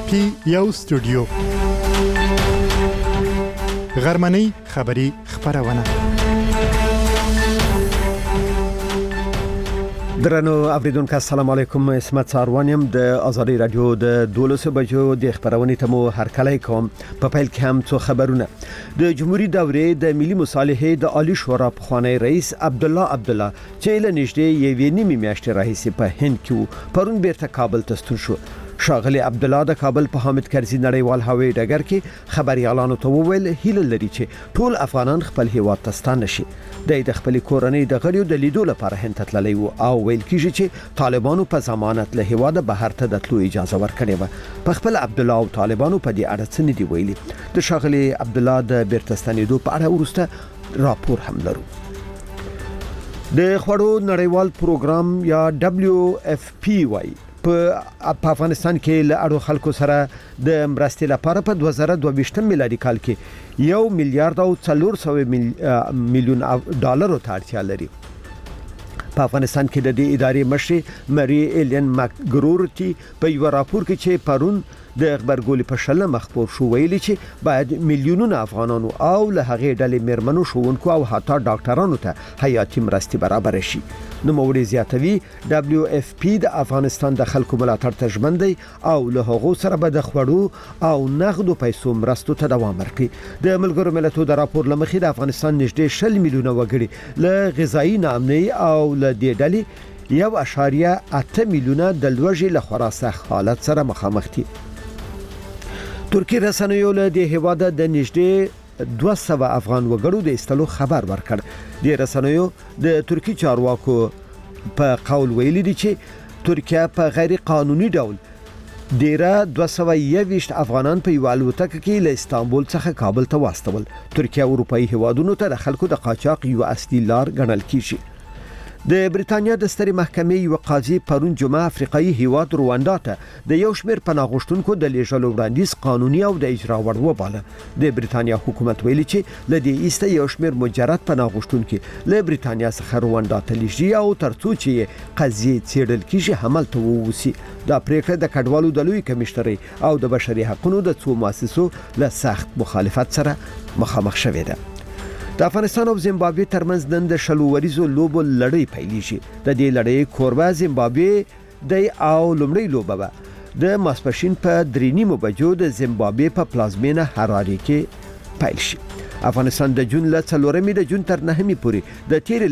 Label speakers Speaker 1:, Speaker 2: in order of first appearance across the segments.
Speaker 1: پی یو سټوډیو غرمنۍ خبری خبرونه
Speaker 2: درنو اوریدونکو السلام علیکم. اسمت ساروانیم د ازادي رادیو د 12 بجو د خبرونې تمو هرکلی کوم. په پیل کې هم څو خبرونه. د جمهوریت دورې د ملي مصالحې د عالی شورا پخوانی رئیس عبدالله چې له نږدې یوې نیمې میاشتې راهیسې په هند کې پرون بیرته کابل ته ستون شو. شاغلی عبدالله د کابل په حامد کرزي نړیوال هوایي ډګر کې خبريالانو ته وویل هیله لري چې ټول افغانان خپل هیواد ته ستانه شي. د خپل کورنۍ د غړیو د لیدو لپاره هند ته تللی و او ویل کیږي چې طالبانو په ضمانت له هیواد بهر ته د تلو اجازه ورکړې و. په خپل عبدالله او طالبانو په دې اړه څه نه دی ویلي. د شاغلی عبدالله د بیرته ستنېدو په اړه ورسته راپور هم لرو. د خوړو نړیوال پروګرام یا WFP په افغانستان کې له اړو خلکو سره د مرستې لپاره په 2022 میلادي کال کې 1 میلیارډ او 400 میلیون ډالرو ته اړتیا لري. په افغانستان کې د دې ادارې مشر مری ایلن ماکګرورتي په یو راپور کې چې پرون د خبرګولې په شله مخبور شو ویلي چې باید میلیونونه افغانانو او له هغې ډلې میرمنو شوونکو او حتی ډاکټرانو ته حیاتي مرستې برابر شي. نو موري زیاتوي WFP د افغانستان د خلکو ملاتړ ته ژمن دی او له هغو سره به د خوړو او نغدو پیسو مرستو ته دوام ورکړي. د ملګرو ملتونو د راپور لمخې د افغانستان نږدې 10 میلیونه وګړي له غذایی ناامنۍ او له دې ډلې 1.8 میلیونه د لوږې له خورا سخت حالت سره مخامخ دي. ترکی رسنیو له د هیواد د نږدې 200 افغان وګړو د استلو خبر ورکړ. د رسنیو د ترکی چارواکو په قول ویلي دي چې ترکیه په غیر قانوني ډول ډیره 221 افغانان په یو الوتکه کې له استانبول څخه کابل ته واستول. ترکیه اروپאי هیوادونو ته د خلکو د قاچاق یو اصلي لار ګڼل کیږي. د بریتانیا د سترې محکمې یو قاضي پرون جمعه افریقایي هیواد رواندا ته د یو شمېر پناه غوښتونکو د لیږلو وړاندیز قانوني او د اجرا وړ وباله. د بریتانیا حکومت ویلي چې له دې ایسته یو شمېر مجرد پناه غوښتونکو له بریتانیا څخه رواندا ته لیږي او ترڅو چې قضیه څېړل کیږي همالته ووسی. دا پریکړه د کډوالو د لوی کمشنري او د بشري حقوقو د څو مؤسسو له سخت مخالفت سره مخامخ شوې ده. د افغانستان او زیمبابوې ترمنځ نن د شلووریزو لوبو لړۍ پیلېږي. د دې لړۍ کوربه زیمبابوې دی او لومړی لوبه به د ماسپښین په 3:30 بجو د زیمبابوې په پلازمینه هراري کې پیل شي. افغانستان د جون له 4 د جون تر 9 پورې د تیر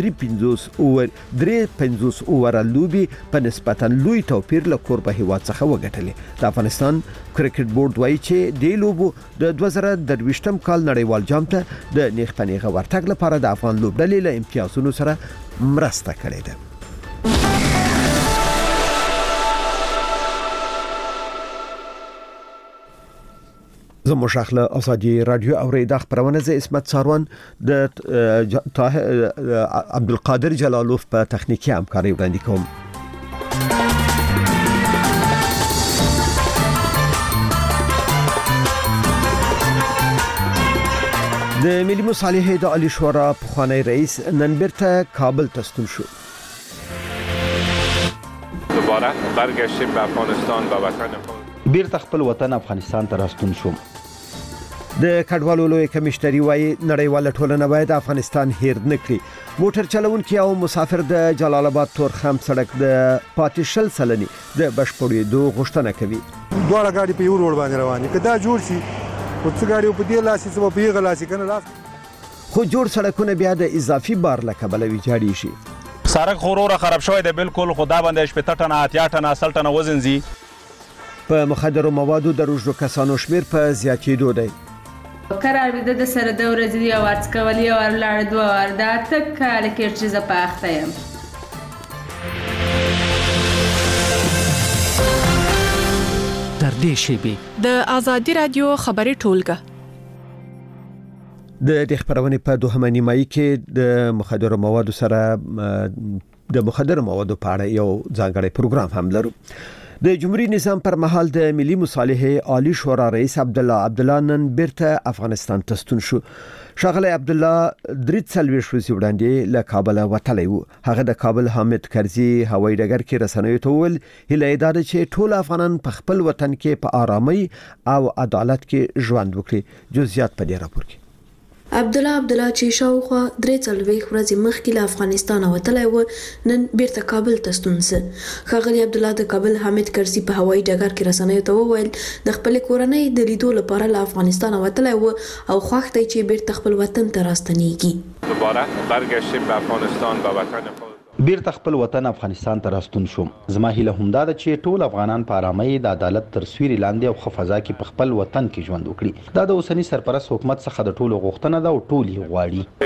Speaker 2: لړۍ 350 اوور لوبي په نسبتا لوی توپیر له کوربه هیواد څخه وګټلې. د افغانستان کرکټ بورډ وایي چې د لوبو د 2023م کال نړیوال جام ته د نیغ پنیغه ورتګ لپاره د افغان لوبډلې له امتیازونو سره مرسته کړې ده. زمو شخله ازادي رادیو اوریدا خبرونه ز اسمت ساروان د عبدالقادر جلالوف په تخنیکی همکاري وړاندې کوم. د ملي مصالحې د عالی شورا پخوانی رئیس نن بیرته کابل ته ستون شو.
Speaker 3: دوباره برگشتیم به افغانستان و وطن
Speaker 4: بیرته خپل وطن افغانستان ته راستون شوم.
Speaker 2: د کډوالو لوی کمشنري وايي نړیواله ټولنه باید افغانستان هیر نکړي. موټر چلونکي او مسافر د جلال آباد تورخم سړک د پاتشل سلني د بشپړېدو غوښتنه کوي.
Speaker 5: دوه غاډي په یو روډ باندې رواني کدا جوړ شي او څه غاډي په دې لاسي څه په یغه لاسي کنه لاس
Speaker 2: خو جوړ سړکونه بیا د اضافي بار لکبل ویجاړي شي.
Speaker 6: سړک غوروره خراب شوی دی بالکل. خدا باندې 70 ټنه 80 ټنه 80 ټنه وزن زی.
Speaker 2: په مخدرو موادو د روزو کسانو شمیر په زیاتېدو دی.
Speaker 7: قرار بده د سره د ورځې یو ورځ کولی او لاړ دوه ور دا تک کال کې چې ز پاخته يم.
Speaker 8: تر دې شی د ازادي رادیو خبري ټولګه
Speaker 2: د خبرونه په دوهمه نیمایي کې د مخدرو موادو سره د مخدرو موادو په اړه یو ځانګړی پروګرام هم لرو. د جمهوریت نظام پر مهال د ملي مصالحې عالی شورا رئیس عبدالله نن بیرته افغانستان ته ستون شو. ښاغلی عبدالله 43 ورځې وړاندې له کابل وتلی و. هغه د کابل حامد کرزي هوایي ډګر کې رسنیو ته وویل هیله یې دا ده چې ټول افغانان په خپل وطن کې په آرامۍ او عدالت کې ژوند وکړي. جزئیات په دې راپور کې.
Speaker 9: عبدالله چې شاوخوا 43 ورځې مخکې له افغانستان وتلی و نن بیرته کابل ته ستون سه. ښاغلی عبدالله د کابل حامد کرزي په هوایي ډګر کې رسنیو ته وویل د خپل کورنۍ د لیدو لپاره له افغانستان وتلی و او خوښ دی چې بیرته خپل وطن ته راستنیږي.
Speaker 3: دوباره برگشتیم به افغانستان و وطن خود.
Speaker 4: بیرته خپل وطن افغانستان ته راستون شوم. زما هیله همدا ده چې ټول افغانان په آرامۍ د عدالت تر سیوري لاندې او ښه فضا کې په خپل وطن کې ژوند وکړي. دا د اوسني سرپرست حکومت څخه د ټولو غوښتنه ده او ټول یې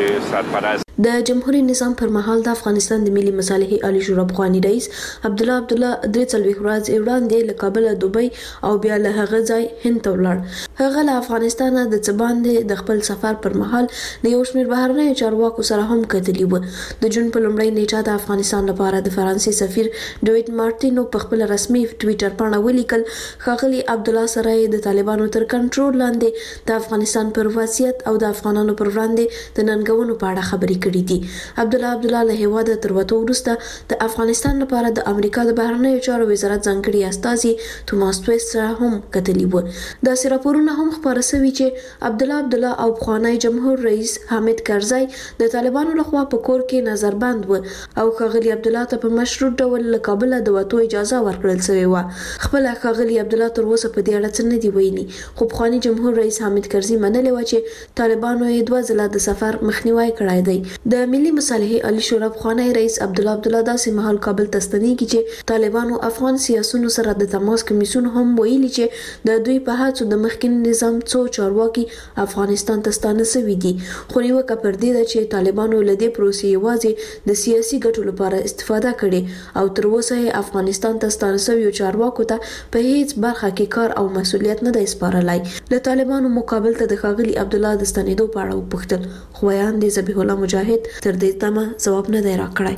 Speaker 4: غواړي.
Speaker 9: د جمهوریت نظام پر مهال د افغانستان د ملي مصالحې عالی شورا افغاني رئیس عبدالله 43 ورځې وړاندې له کابل دوبۍ او بیا له هغه ځای هند ته ولاړ. هغه له افغانستان د څه باندې د خپل سفر پر مهال د یو شمېر بهرنیو چارواکو سره هم کتلي و. د جون په لومړۍ نیټه د افغانستان لپاره د فرانسې سفیر ډویډ مارټینو په خپل رسمي ټویټر باندې ولیکل ښاغلی عبدالله سره د طالبانو تر کنټرول لاندې د افغانستان پر وضعیت او د افغانانو پر وړاندې د ننګونو په اړه خبرې کړې دي. عبدالله له هیواده تر وته وروسته د افغانستان لپاره د امریکا د بهرنیو چارو وزارت ځانګړي استازي توماس تویس سره هم کتلي و. داسې راپورونه هم خپاره شوي چې عبدالله او پخوانی جمهور رئیس حامد کرزي د طالبانو لخوا په کور کې نظربند و او ښاغلی عبدالله ته په مشروط ډول له کابل د وتو اجازه ورکړل شوې و. خپل ښاغلی عبدالله تر اوسه په دې اړه څه نه دی ویلي، خو پخوانی جمهور رئیس حامد کرزي منلې و چې طالبانو یې 2 ځله د سفر مخنیوي کړی دی. د ملي مصالحې عالی شورا افغاني رئیس عبدالله داسې مهال کابل ته ستنیږي چې طالبانو افغان سیاسيونو سره د تماس کمیسیون هم ویلي چې د دوی په هڅو د مخکینی نظام څو چارواکي افغانستان ته ستانه شوي دي. خو نیوکه پر دې ده چې طالبانو له دې پروسې یوازې د سیاسي ګټو لپاره استفاده کړې او تر اوسه یې افغانستان ته ستانه شوي چارواکو ته په هیڅ برخه کې کار او مسؤلیت نه دی سپارلی. له طالبانو مقابل ته د ښاغلي عبدالله د ستنېدو په اړه وپوښتل، خو ویان دی ذبیح الله مجاهد تر دې دمه جواب نه دی راکړی.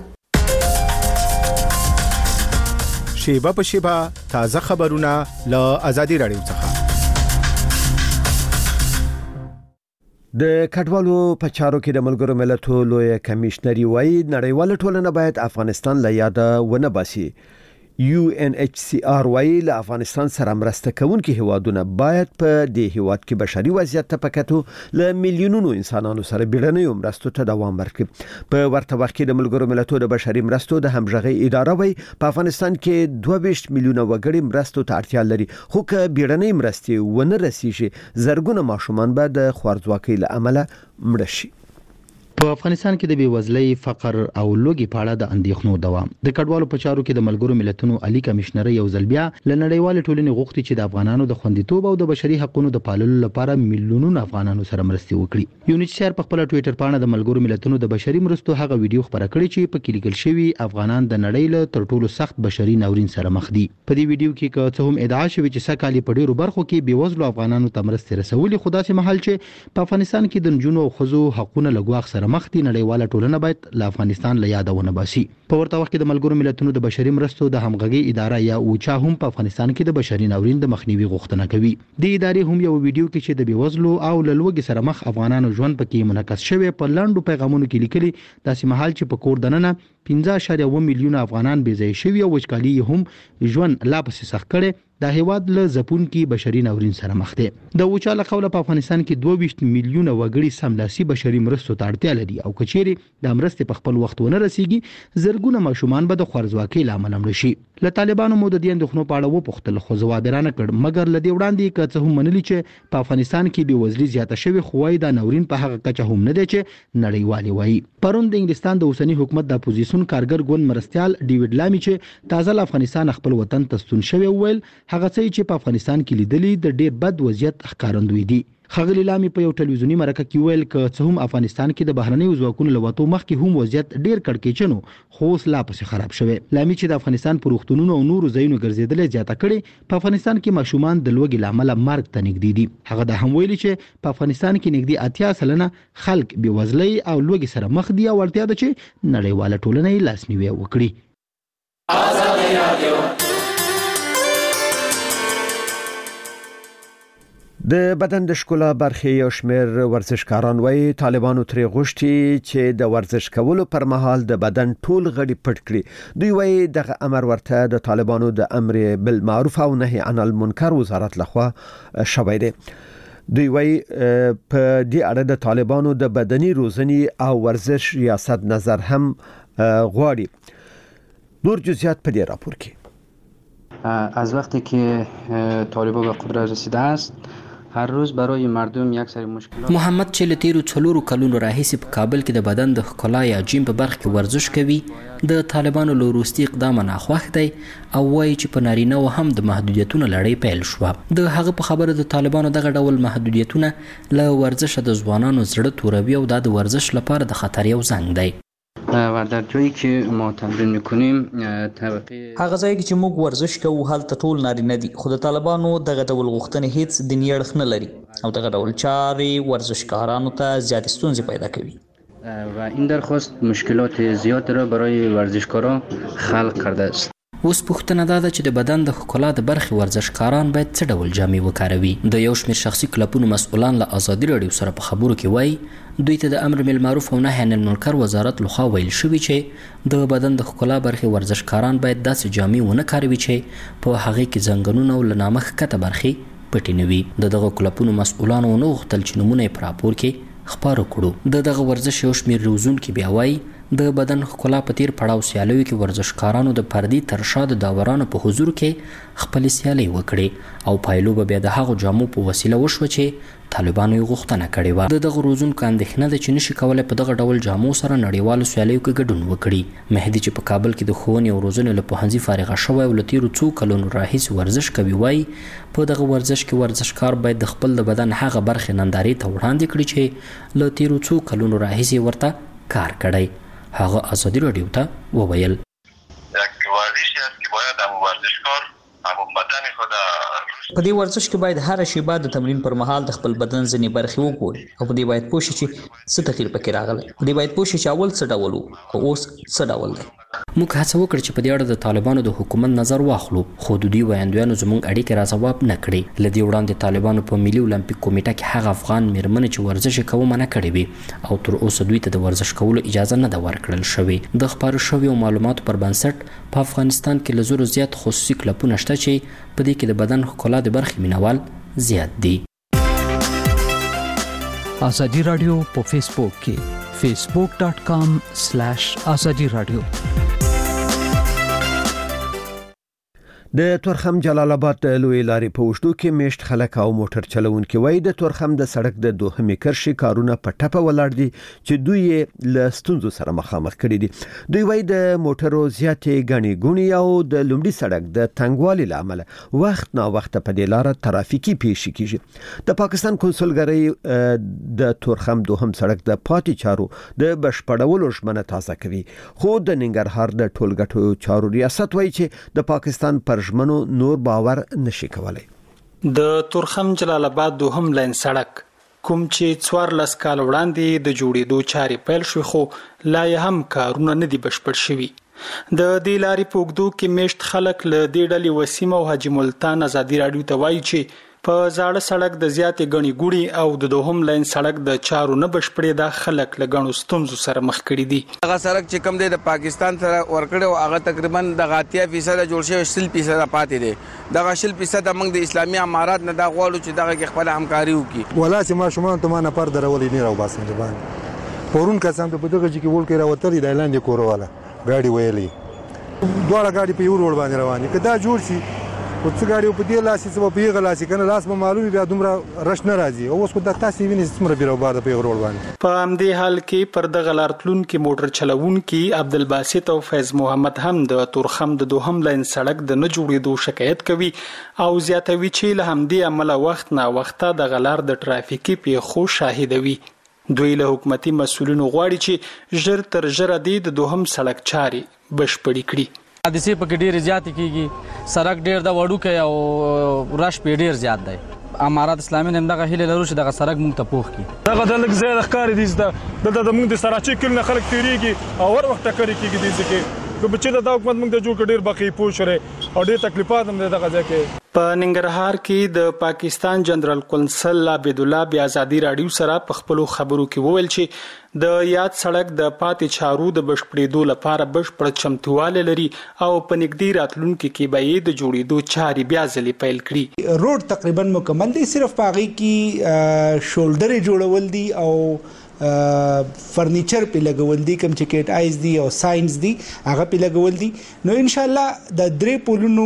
Speaker 1: شیبه په شیبه تازه خبرونه له آزادي رادیو څخه.
Speaker 2: د کډوالو په چارو کې د ملګرو ملتونو لوی کمشنري وایي نړیواله ټولنه باید افغانستان له یاده ونه باسي. UNHCR وایي له افغانستان سره مرسته کوونکي هیوادونه باید په دې هیواد کې بشري وضعیت ته پکاتو له میلیونونو انسانانو سره بیړنیو مرستو ته دوام ورکړي. په ورته وخت کې د ملګرو ملتونو د بشري مرستو د همغږي اداره وایي په افغانستان کې 22 میلیونه وګړي مرستو ته اړتیا لري، خو که بیړنۍ مرستې ونه رسیږي زرګونه ماشومان به د خوارځواکۍ له امله مړه شي.
Speaker 10: په افغانستان کې د بیوزلۍ، فقر او لوږې په اړه د اندېښنو دوام. د کډوالو په چارو کې د ملګرو ملتونو عالی کمشنر یو ځل بیا له نړیوال ټولنې غوښتي چې د افغانانو د خوندیتوب او د بشري حقوقو د پاللو لپاره میلیونونو افغانانو سره مرستې وکړي. UNHCR په خپل ټویټر باندې د ملګرو ملتونو د بشري مرستو هغه ویډیو خبره کړې چې په کې لیکل شوی افغانان د نړۍ له تر ټولو سخت بشري ناورین سره مخ دي. په دې ویډیو کې که څه هم ادعا شوی چې سکهالی په ډیرو برخو کې بیوزلو افغانانو ته مرستې رسولي، خو داسې مهال چې په افغانستان کې د نجونو او ښځو حقوقونه له ګواښ سره مخ دي، نړیواله ټولنه باید له افغانستان له یاده ونه باسي. په ورته وخت کې د ملګرو ملتونو د بشري مرستو د همغږي اداره یا اوچا هم په افغانستان کې د بشري ناورین د مخنیوي غوښتنه کوي. د ادارې هم یو ویډیو کې چې د بیوزلو او له لوږې سره مخ افغانانو ژوند پکې منعکس شوی په لاندو پیغامونو کې لیکلي داسې مهال چې په کور دننه 15.1 میلیونه افغانان بې ځای شوي او وچکالي هم ژوند لا پسې سخت کړي. د هیواد له ځپونکي بشري ناورین سره مخ دي. د اوچا له قوله په افغانستان کې 22 میلیونه وګړي سملاسي بشري مرستو ته اړتیا لري او کچېري د مرستې په خپل وخت ونه رسیږي زرګونه ماشومان به د خوارځواکۍ له امله مړه شي. له طالبانو مو د دې اندېښنو په اړه وپوښتل، خو ځواب یې رانه کړ، مګر له دې وړاندې که څه هم منلي چې په افغانستان کې بېوزلي زیاته شوې، خو وايي دا ناورین په هغه کچه هم نه دی چې نړیوالې وایي. پرون د انګلستان د اوسني حکومت د اپوزیسیون کارګر ګوند مرستیال ډیوډ لامي چې تازه له افغانستان خپل وطن ته ستون شوی ویل هغه څه چې په افغانستان کې لیدلي د ډیر بد وضعیت ښکارندوی دي. ښاغلي لامي په یو ټلویزیونی مرکه کې ویل که څه هم افغانستان کې د بهرنیو ځواکونو له وتو مخکې هم وضعیت ډیر کړکېچن و، خو اوس لا پسې خراب شوی. لامي چې د افغانستان په روغتونونو او نورو ځایونو ګرځېدل زیاته کړي، په افغانستان کې ماشومان د لوږې له امله مرګ ته نږدې دي. هغه دا هم ویلي چې په افغانستان کې نږدې 80% خلک بېوزلۍ او لوږې سره مخ دي او اړتیا ده چې نړیواله ټولنه یې لاسنیوی وکړي.
Speaker 2: د بدن د ښکلا برخې یو شمېر ورزشکاران وایي طالبانو ترې غوښتي چې د ورزش کولو پر مهال د بدن ټول غړي پټ کړي. دوی وایي دغه امر ورته د طالبانو د امر بالمعروف او نهي عن المنکر وزارت لخوا شوی دی. دوی وایي په دې اړه د طالبانو د بدني روزنې او ورزش ریاست نظر هم غواړي. نور جزئیات په دې راپور کې.
Speaker 11: از وقتی که طالبان به قدرت رسیده است هر روز برای مردم یک سری مشکلات. محمد چې له تیرو 4 کلونو راهیسې په کابل کې د بدن د ښکلا یا جیم په برخه کې ورزش کوي د طالبانو له وروستي اقدام نه خوښ دی او وایي چې په نارینه و هم د محدودیتونو لړۍ پیل شوه. د هغه په خبره د طالبانو دغه ډول محدودیتونه له ورزش د ځوانانو زړه توروي او د ورزش لپاره د خطر یو زنګ دی. و در جایی که ما تمرین میکنیم طبقه
Speaker 12: هغه ځای کې چې موږ ورزش کوو هلته ټول نارینه دي خو د طالبانو دغه ډول غوښتنې هیڅ دیني اړخ نه لري او دغه ډول چارې ورزشکارانو ته زیاتې ستونزې پیدا کوي
Speaker 11: و این درخواست مشکلات زیاد را برای ورزشکاران خلق کرده است.
Speaker 12: اوس پوښتنه ده چې د بدن د ښکلا د برخې ورزشکاران باید څه ډول جامې وکاروي. د یو شمېر شخصي کلبونو مسؤلان له ازادي راډیو سره په خبرو کې وایي دوی ته د امر بالمعروف او نهي عن المنکر وزارت لخوا ویل شوي چې د بدن د ښکلا برخې ورزشکاران باید داسې جامې ونه کاروي چې په هغې کې زنګنونه او له نامه ښکته برخې پټې نه وي. د دغه کلبونو مسؤلانو ونه غوښتل چې نومونه یې په راپور کې خپاره کړو. د دغه ورزش یو شمېر روزونکي بیا وایي د بدن ښکلا په تیر پړاو سیالیو کې ورزشکارانو د پردي تر شا د داورانو په حضور کې خپلې سیالۍ وکړې او پایلو به بیا د هغو جامو په وسیله وشوه چې طالبانو یې غوښتنه کړې وه. د دغه روزونکو اندېښنه ده چې نشي کولی په دغه ډول جامو سره نړیوالو سیالیو کې ګډون وکړي. مهدي چې په کابل کې د ښوونې او روزنې له پوهنځي فارغه شوی او له تیرو 2 کلونو راهیسې ورزش کوي وایي په دغه ورزش کې ورزشکار باید د خپل د بدن هغه برخې نندارې ته وړاندې کړي چې له تیرو 2 کلونو راهیسې ورته کار کړی. هغه ازادي راډیو ته وویل
Speaker 13: یک ورزشی است که باید هم ورزشکار هم بدن خود
Speaker 12: په دې ورزش کې باید هر شیبه د تمرین پر مهال د خپل بدن ځینې برخې وګوري او په دې باید پوه شي چې څه تغییر پکې راغلی. په دې باید پوه شي چې اول څه ډول و خو اوس څه ډول دی. موږ هڅه وکړه چې په دې اړه د طالبانو د حکومت نظر واخلو خو د دوی ویاندویانو زموږ اړیکې را ځواب نه کړې. له دې وړاندې طالبانو په ملي اولمپیک کمیټه کې هغه افغان میرمنې چې ورزش یې کوه منع کړې وي او تر اوسه دوی ته د ورزش کولو اجازه نه ده ورکړل شوې. د خپاره شویو معلوماتو پر بنسټ په افغانستان کې له 100 زیات خصوصي کلبونه شته چې په دې کې د بدن ښکلا د برخې مینوال زیات دي.
Speaker 8: ازادي رادیو په فیسبوک کې facebook.com/azadi radio.
Speaker 2: د تورخم جلال آباد د لوی لارې په وشتو کې میشت خلک او موټر چلونکي وایي د تورخم د سړک د دوهمې کرښې کارونه په ټپه ولاړ دي چې دوی له ستونزو سره مخامخ کړي دي. دوی وایي د موټرو زیاتې ګڼې ګوڼې او د لومړي سړک د تنګوالي له امله وخت نا وخت په دې لار ترافیکي پیښې کیږي. د پاکستان کنسولګرۍ د تورخم دوهم سړک د پاتې چارو د بشپړولو ژمنه تازه کوي خو د ننګرهار د ټولګټو چارو ریاست وایي چې د پاکستان پر ژمنو نور باور نشي کولای.
Speaker 14: د تورخم جلال آباد دوهم لاین سړک کوم چې 14 کال وړاندې د جوړېدو چارې پیل شو خو لا هم کارونه نه دي بشپړ شوي. د دې لارې په اوږدو کې میشت خلک له دې ډلې وسیم او حاجی ملتان ازادي راډیو ته وایي چې په زاړه سړک د زیاتې ګڼې ګوڼې او د دوهم لاین سړک د چارو نه بشپړې د خلک له ګڼو ستونزو سره مخ کړي دي.
Speaker 15: هغه سړک چې کوم دی د پاکستان سره ورکړی او هغه تقریبا د 80% جوړ شوی 100% پاتې دی. دغه 100% موږ د اسلامي امارات نه دا غواړو چې دغه کې خپل همکاري وکړي.
Speaker 5: ولا چې ما شومان ته ما نه پر درولې نه راو باسم جبان پورون کسان ته په دغه چې ول کې راوتلې د اعلان دی کورواله ګاډي ویلې دواړه ګاډي په یو روډ باندې روانې کدا جوړ شي او څه ګاډي په دې لاسې څه په یغه لاسې کنه لاس به معلومي بیا دومره رش نه راځي او اوس کو د تاسو ویني څومره بیرو بار په یغه روډ باندې.
Speaker 14: په همدې حال کې پر دغه لارتلون کې موټر چلوونکي عبدالباسط او فیض محمد هم د تورخم د دوهم لاین سړک د نه جوړېدو شکایت کوي او زیاتوي چې له همدې عمله وخت نا وخت د غلار د ټرافیکي پیښو شاهدوي. دوی له حکومتي مسؤلینو غواړي چې ژر تر ژره د دوهم سړک چاري بشپړې کړي.
Speaker 16: حادثې پکې ډېرې زیاتې کیږي سړک ډېر د وړوکی او رش پې ډېر زیات دی. امارات اسلامي هم دغه هیله لرو چې دغه سړک موږ ته پوخ کړي.
Speaker 17: دغه د لږ ځای د ښکارې دي دلته د موږ د سراچې کلي نه خلک تېرېږي او هر وخت ټکرې کېږي دې ځای کې که چې دا حکومت موږ د جوړ کډیر بقي پوښره او ډېر تکلیفات هم دغه ځای کې
Speaker 14: په ننګرهار کې د پاکستان جنرال قونسل عبد الله بیا ازادي رادیو سره په خپل خبرو کې وویل چې د یاد سړک د پاتې چارو د بشپړېدو لپاره بشپړ چمتواله لري او په نږدې راتلونکو کې به یې د جوړېدو چارې بیا ځلې پیل کړي.
Speaker 18: روډ تقریبا مکمل دی، صرف پاغي کې شولډر جوړول دي او فرنیچر په لګول دي، کوم چې کېټ آیز دي او ساينس دي هغه په لګول دي. نو ان شاء الله د درې پولونو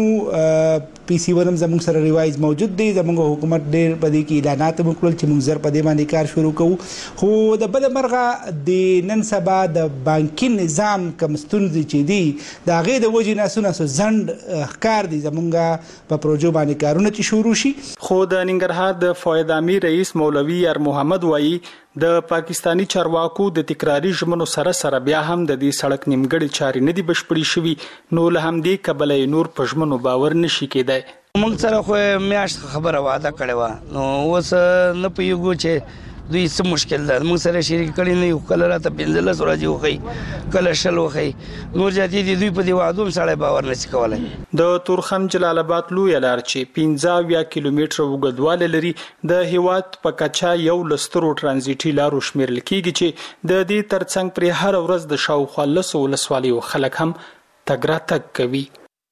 Speaker 18: پی سی ورم زموږ سره ریوایز موجود دی. زموږ حکومت ډېر په دې کې اعلانات وکړل چې موږ زر په دې باندې کار شروع کوو، خو د بل مرغه د نن سبا د بانکي نظام کوم ستونزې چې دي د هغې د وجې نه سونه ځنډ ښکار دي زموږ په پروژو باندې کارونه چې شروع شي.
Speaker 14: خو د ننګرهار د فواد امیر رئیس مولوي یار محمد وایي د پاکستانی چارواکو د تکراری ژمنو سره بیا هم د دې سړک نیمګړي چارې نه دي بشپړې شوي، نو له همدې کبله نور په ژمنو باور نشي کېدای.
Speaker 19: موږ سره خو میاشت خبره وعده کړې وه، نو اوس نه پوهېږو چې دوی څه مشکل ده. موږ سره شریک کړي نه یو، کله راته 15 ورځې وښیي، کله 20 وښیي، نور زیاتې دي دوی په دې وعدو هم سړی باور نشي کولی.
Speaker 14: د تورخم جلال آباد لویه لار چې 15 کیلومتره اوږدوالی لري د هیواد په کچه یو له سترو ټرانزیټي لارو شمیرل کیږي چې د دې ترڅنګ پرې هره ورځ د شاوخوا 10 ولسوالیو خلک هم تګ راتګ کوي.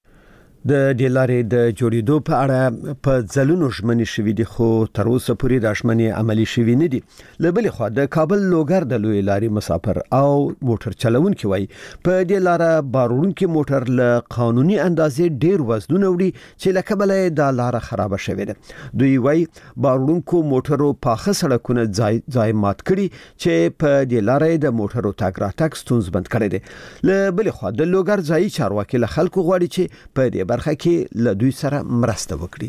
Speaker 2: د دې لارې د جوړېدو په اړه په ځلونو ژمنې شوې دي، خو تر اوسه پورې دا ژمنې عملي شوې نه دي. له بلې خوا د کابل لوګر د لوی لارې مسافر او موټر چلونکي وایي په دې لاره باروړونکي موټر له قانوني اندازې ډېر وزنونه وړي چې له کبله دا لاره خراب شوې ده. دوی وایي باروړونکو موټرو پاخه سړکونه ځای مات کړي چې په دې لارې د موټرو تګ راتګ ستونزمن کړی دی. له بلې خوا د لوګر ځایي چارواکي له خلکو غواړي چې په دې برخه کې له دوی سره مرسته وکړي.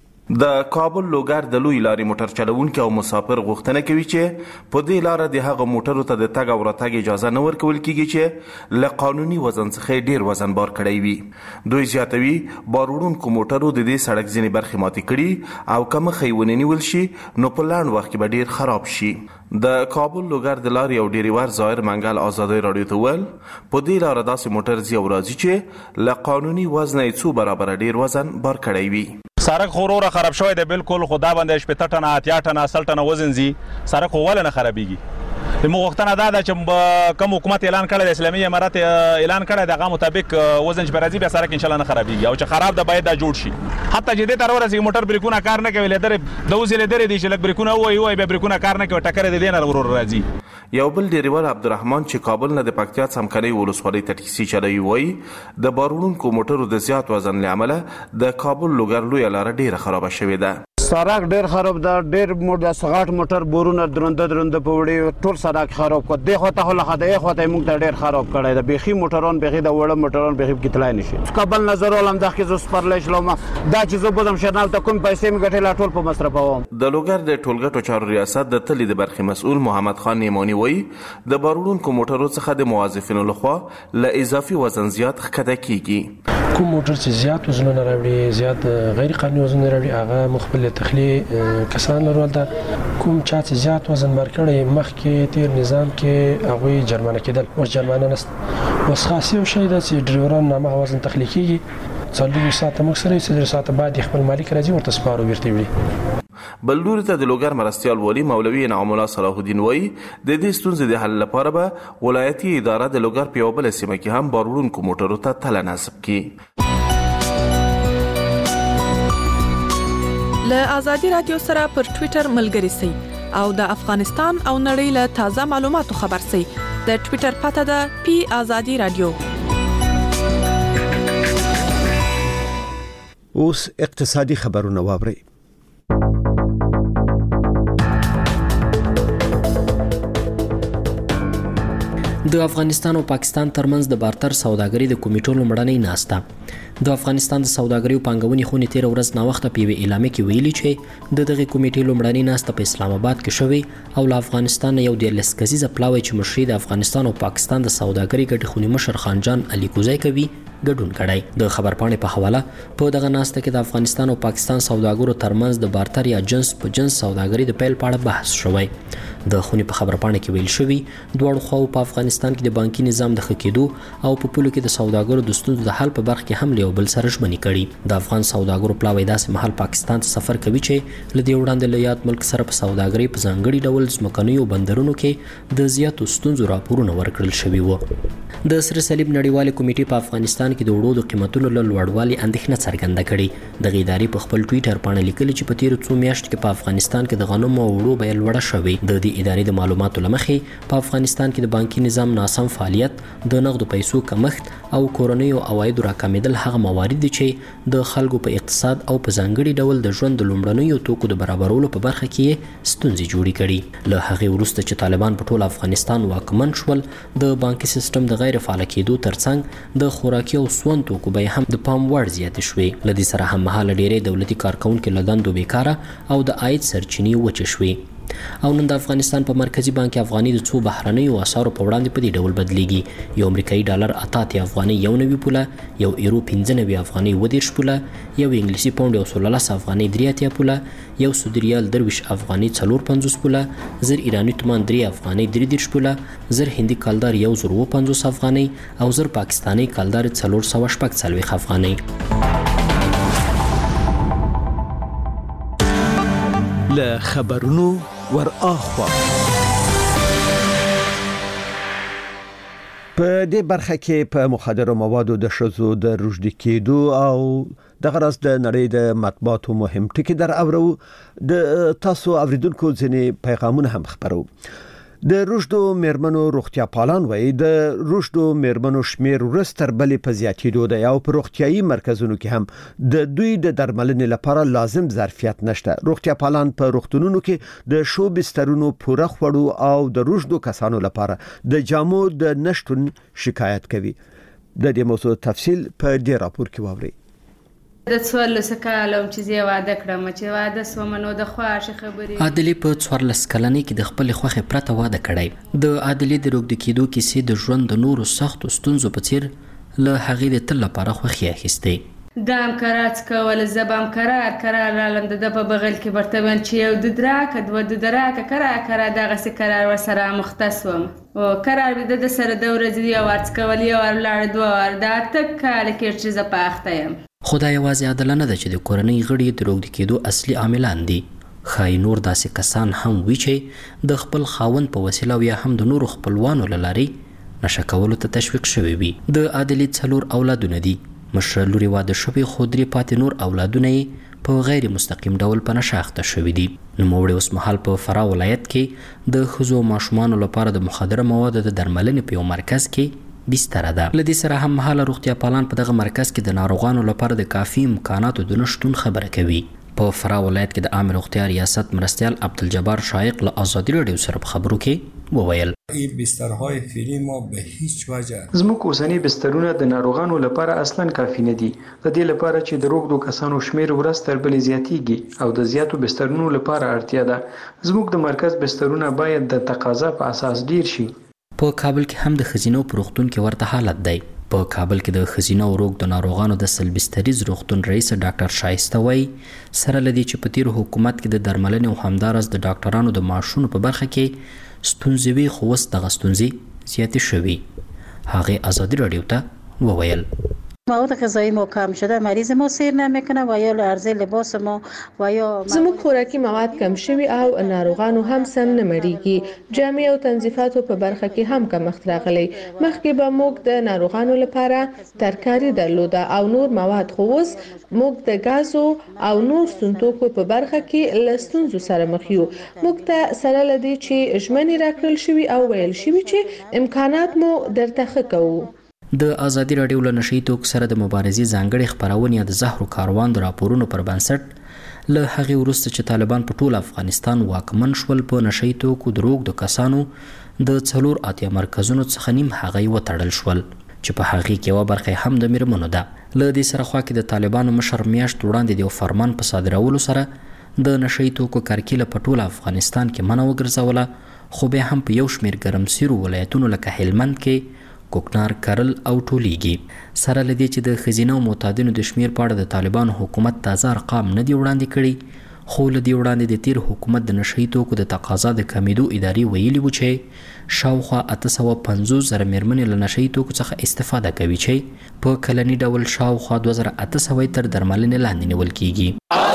Speaker 20: د کابل لوګر د لوی لارې موټر چلوونکي او مسافر غوښتنه کوي چې په دې لار د هغه موټرو ته د تګ او راتګ اجازه نه ورکول کیږي چې له قانوني وزن څخه ډیر وزن بار کړی وي. دوی زیاتوي باروړونکو موټرو د دې سړک ځینې برخې ماتې کړي او کوم خیونه نیول شي نو په لاند وخت کې به ډیر خراب شي. د کابل لوګر د لارې یو ډیریوار ظاهر منګل آزادۍ رادیو ته ویل په دې لار داسې موټر زی او راځي چې له قانوني وزن یې څو برابر ډیر وزن بار کړی وي.
Speaker 6: سړک خو وروره خراب شوی دی بالکل، خو دا باندې 80 ټنه 80 ټنه 80 ټنه وزن زی سړک خو ولې نه خرابېږي. موږ غوښتنه دا ده چې کوم حکومت اعلان کړی د اسلامي امارات اعلان کړی دغه مطابق وزن چې راځي بیا سړک ان شاء الله نه خرابېږي او چې خراب ده باید دا جوړ شي. حتی چې دې تر ورسې موټر بریکونه کار نه کوي، لدر د وزل لري دي چې لک بریکونه وای بیا بریکونه کار نه کوي، ټکر دې نه ورور راځي.
Speaker 20: یو بل ډیریوال عبدالرحمن چې کابل نه د پکتیا څمکنۍ ولسوالۍ ته ټکسي چلوي وایي د باروړونکو موټرو د زیات وزن له امله د کابل لوګر لویه لاره ډیره خرابه شوې ده.
Speaker 21: سړک ډیر خراب ده، ډیر موټر سغاټ موټر بورونه درنده په وړي ټول سړک خراب کړ. د خو ته له خدای خو ته موږ ته ډیر خراب کړی ده. بيخي موټرون بيخي د وړه موټرون بيخي کتلای نشي. کابل نظر ولم د خزو سپرلش لوم دا چې زه بودم شنال ته کوم پیسې می ګټل ټول په مصرفوم.
Speaker 20: د لوګر د ټولګټو چارو ریاست د تلې د برخې مسؤل محمد خان نیمانی وایي د باروړونکو موټرو څخه د موظفینو لخوا له اضافي وزن زیات ښکته کیږي.
Speaker 22: کوم موټر چې زیات وزنونه راوړي، زیات غیر قانوني وزنونه راوړي، هغه مخبل تخلیه کسان لرول ده. کوم چا چې زیات وزن ورکړي مخکې تیر نظام کې هغه جرمانه کېدل، او جرمانه نست اوس خاص یو شی ده چې ډرایوران نامه وزن تخلیقي څلور ساعت موږ سره 3 ساعت بعد خپل مالک راځي ورته سپارو ورته وي.
Speaker 20: بل لوري ته د لوګر مرستيال ولی مولوي انعام الله صلاح الدین وایي د دې ستونزې د حل لپاره به ولایتي اداره د لوګر په یو بل سیمه کې هم باروړونکو موټرو ته تله نصب کړي.
Speaker 8: له ازادي رادیو سره پر ټوئیټر ملګري سئ او د افغانستان او نړۍ له تازه معلوماتو خبر سئ. د ټوئیټر پته ده پی ازادي رادیو.
Speaker 2: اوس اقتصادي خبرونه واورئ.
Speaker 12: د افغانستان او پاکستان ترمنځ د بارتر سوداګرۍ د کمیټو لومړنۍ ناسته د افغانستان د سوداګرۍ او پانګونې خونې تیر ورځ ناوخته په اعلامیه کې ویلي چې د دغه کمیټې لومړنۍ ناسته په اسلام آباد کې شوې او له افغانستان یو د لسکزیزه پلاوی چې مشري د افغانستان او پاکستان د سوداګرۍ ګډ خونی مشر خانجان علي کوزای کوي ګډون کړی. د خبرپاڼې په حواله په دغه ناسته کې د افغانستان او پاکستان سوداګرو ترمنځ د بارتر یا جنس په جنس سوداګرۍ د پیل په اړه بحث شوی. د خونی په خبرپاڼې کې ویل شوی دواړو خواو په افغانستان افغانستان کې د بانکي نظام د ښه کېدو او په پولو کې د سوداګرو د ستونزو د حل په برخه کې هم له یو بل سره ژمنې کړي. د افغان سوداګرو پلاوی داسې مهال پاکستان ته سفر کوي چې له دې وړاندې له یاد ملک سره په سوداګرۍ په ځانګړي ډول ځمکنیو بندرونو کې د زیاتو ستونزو راپورونه ورکړل شوي وو. د سره صلیب نړیوالې کمیټې په افغانستان کې د وړو د قیمتونو له لوړوالي اندېښنه څرګنده کړې. دغه ادارې په خپل ټویټر باندې لیکلي چې په تیرو څو میاشتو کې په افغانستان کې د غنمو او وړو بیه لوړه شوې. د دې ادارې د معلوماتو له مخې په افغانستان کې د بانکي نظام ناسم فعالیت، د نغدو پیسو کمښت او کورنیو عوایدو راکمېدل هغه موارد دي چې د خلکو په اقتصاد او په ځانګړي ډول د ژوند د لومړنیو توکو د برابرولو په برخه کې ستونزې جوړې کړي. له هغې وروسته چې طالبان په ټول افغانستان واکمن شول، د بانکي سیستم د غیر فعال کېدو ترڅنګ د خوراکي او سون توکو بیې هم د پام وړ زیاتې شوې. له دې سره هممهاله ډېری دولتي کارکوونکي له دندو بیکاره او د عاید سرچینې وچې شوې. او نن د افغانستان په مرکزی بانک افغاني د څو بهرنیو اسعارو په وړاندې په دې ډول بدلیږي. یو امریکایي ډالر 88 افغاني 1.90 پوله، یو یورو 95 افغاني 20 پوله، یو انګلیسي پاونډ 113 افغاني 83 پوله، یو سعودي ریال 23 افغاني 450 پوله، زر ایرانی تومان 3 افغاني 33 پوله، زر هندي کالدار 1050 افغاني او زر پاکستاني کالدار 440 افغاني.
Speaker 2: له خبرونو ور اخوا په دې برخه کې په مخدره موادو د شذو د رشد کېدو او د غرض د نړۍ د مطبوعاتو مهم ټکی در اورو د تاسو اوریدونکو ځینې پیغامونه هم خبرو. د رشدو میرمنو روغتیا پالان وایي د رشدو میرمنو شمیر ورستر بلې په زیاتېدو دی او په روغتیايي مرکزونو کې هم د دوی د درملنې لپاره لازم ظرفیت نشته. روغتیا پالان په روغتونونو کې د شو بسترونو پوره خوړو او د رشدو کسانو لپاره د جامو د نشټون شکایت کوي. د دې موضوع تفصیل په دې راپور کې واورئ.
Speaker 3: د څوارلس کالو چې زه واده کړم چې واده سوم نو د خواښ خبرې
Speaker 12: عادلې په 14 کلنۍ کې د خپل خوخه پرته واده کړی. د عادلې د روغ د کېدو کیسې د ژوند د نورو سختو ستونزو په څیر له هغې د تل لپاره خوښي اخیستې.
Speaker 3: دام کرات کول زبام قرار لالم د په بغل کې برتبن چې یو د دراک د ود دراک کرا دغه سي قرار ور سره مختصوم او قرار به د سره د ورځې یو ورڅ کول یو لاړ دوه ور دا تک کال کې چې ز پاخته يم.
Speaker 12: خدای یوازې عادلانه ده چې د کورنۍ غړي د روغ د کېدو اصلي عاملان دي. خای نور داسې کسان هم وي چې د خپل خاوند په وسیله او یا هم د نورو خپلوانو له لارې نشه کولو ته تشویق شوي وي. د عادلې 4 اولادونه دي. مشره لوري واده شوی خو درې پاتې نور اولادونه یې په غیر مستقیم ډول په نشه اخته شوي دي. نوموړی اوس مهال په فراه ولایت کې د ښځو ماشومانو لپاره د مخدره موادو د درملنې په یو مرکز کې بستر ده. لدې سره هم مهاله روغتیا پالان په دغه مرکز کې د ناروغانو لپاره د کافي امکاناتو د نشټون خبره کوي. په فراه ولایت کې د عام روغتیا ریاست مرستیال عبدالجبار شایق له آزادي رادیو سره په خبرو کې وویل
Speaker 7: این بسترهای فعلی ما به هیچ وجه
Speaker 14: زموږ اوسنی بسترونه د ناروغانو لپاره اصلا کافي نه دي. د دې لپاره چې د روغدو کسانو شمیر ورځ تر بلې زیاتیږي او د زیاتو بسترونو لپاره اړتیا ده. زموږ د مرکز بسترونه باید د تقاضا په اساس ډیر شي.
Speaker 12: په کابل کې هم د خزینو پروختون کې ورته حالت دی. په کابل کې د خزینو روغ د ناروغانو د سلبستریز روغتون رئیس ډاکټر شایسته وای سره لدی چې په تیر حکومت کې د درملنې او همدارس د ډاکټرانو د معاشونو په برخه کې ستونزې وي خو اوس دغه ستونزې زیاتې شوي. هغه آزادي رادیو ته وویل
Speaker 23: مواد غذایی ما کم شده، مریض ما سیر نمیکنه و یا عرضه لباس ما و یا
Speaker 9: زموږ خوراکي مواد کم شوي او ناروغانو هم سم نه مړیږي. جامع او تنظیفاتو په برخه کې هم کمښت راغلی. مخکې به موږ د ناروغانو لپاره ترکاري درلوده او نور مواد، خو اوس موږ د غازو او نور سنتوکو په برخه کې له ستونزو سره مخ یو. موږ ته سره لدی چې ژمنې راکړل شوي او ویل شوي چې امکانات مو درته ښه کوو.
Speaker 12: د آزادي رادیو له نشي توک سره د مبارزې ځانګړي خبرونه د زهرو کاروان د راپورونو پر بنسټ له هغه وروسته چې طالبان په ټول افغانستان واکمن شول په نشي توکو دروغ د کسانو د 4 مرکزونو څخه نیم هغه وتړل شول چې په هغه کې یو برخه هم د میرمنو ده. له دې سره خو کې د طالبانو مشر میاشت وړاندې د فرمان په صادرولو سره د نشي توکو کارکیله په ټول افغانستان کې منع وګرځوله، خو به هم په یو شمیر ګرمسیرو ولایتونو لکه هلمند کې کوکنار کرل او ټولیږي. سره لدی چې د خزینه او معتادینو د شمیر په اړه د طالبانو حکومت تازه ارقام نه دی وړاندې کړي، خو له دې وړاندې د تیر حکومت د نشهیي توکو د تقاضا د کمیدو ادارې ویلي وو چې شاوخوا 850,000 میرمنې له نشهیي توکو څخه استفاده کوي چې په کلني ډول شاوخوا 2800 تر درملنې لاندې نیول کیږي.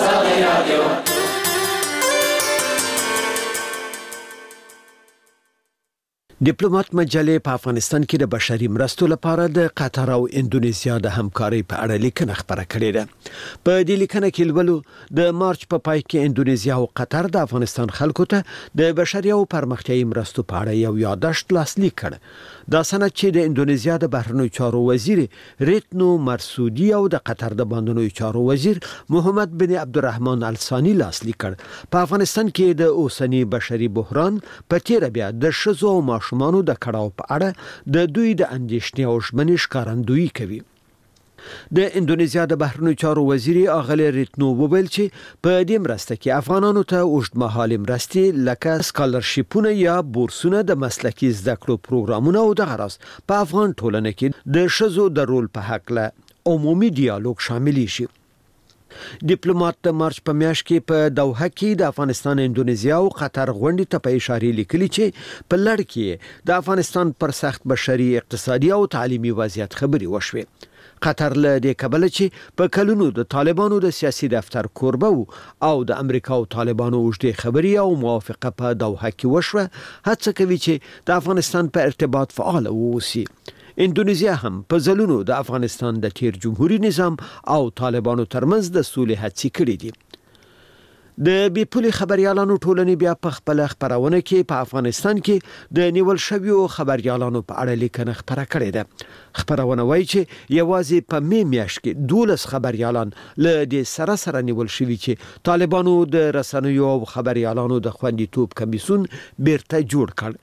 Speaker 2: ډیپلوماټ مجلې په افغانستان کې د بشري مرستو لپاره د قطر او اندونیزیا د همکارۍ په اړه لیکنه خبره کړې ده. په دې لیکنه کې لولو د مارچ په پای کې اندونیزیا او قطر د افغانستان خلکو ته د بشري او پرمختیایي مرستو په اړه یو یادښت لاسلیک کړ. دا سند چې د اندونیزیا د بهرنیو چارو وزیر ریتنو مرسودی او د قطر د باندنیو چارو وزیر محمد بن عبدالرحمن الثانی لاسلیک کړ. په افغانستان کې د اوسنی بشري بحران په تیر بیا د شذو او ماشومانو د کړهو په اړه د دوی د اندېښنې او ژمنې ښکارندویي کوي. د اندونیزیا د بهرنیو چارو وزیر اغلی ریتنو وویل چې په دې مرسته کې افغانانو ته اوږدمهالې مرستې لکه سکالرشیپونه یا بورسونه د مسلکي زده کړو پروګرامونه او دغه راز په افغان ټولنه کې د ښځو د رول په هکله عمومي ډیالوګ شامل شي. ډیپلوماټ د مارچ په میاشت کې په دوحه کې د افغانستان اندونیزیا او قطر غونډې ته په اشاره لیکلي چې په لړ کې د افغانستان پر سخت بشري اقتصادي او تعلیمي وضعیت خبري وشوه. قطر له دې کبله چې په کلونو د طالبانو د سیاسي دفتر کوربه او د امریکا او طالبانو اوږدې خبري او موافقه په دوحه کې وشوه، هڅه کوي چې د افغانستان په ارتباط فعال اوسي. اندونیزیا هم په ځلونو د افغانستان د تیر جمهوریت نظام او طالبانو ترمنځ د سولې هڅې کړې دي. د بیپولي خبريالانو ټولنې بیا په خپل خبرونه کې په افغانستان کې د نیول شویو خبريالانو په اړه لیکنه خبره کړې ده. خبرونه وایي چې یوازې په میاشت کې 12 خبريالان له دې سره نیول شوي چې طالبانو د رسنیو او خبريالانو د خوندیتوب کمیسیون بیرته جوړ کړ.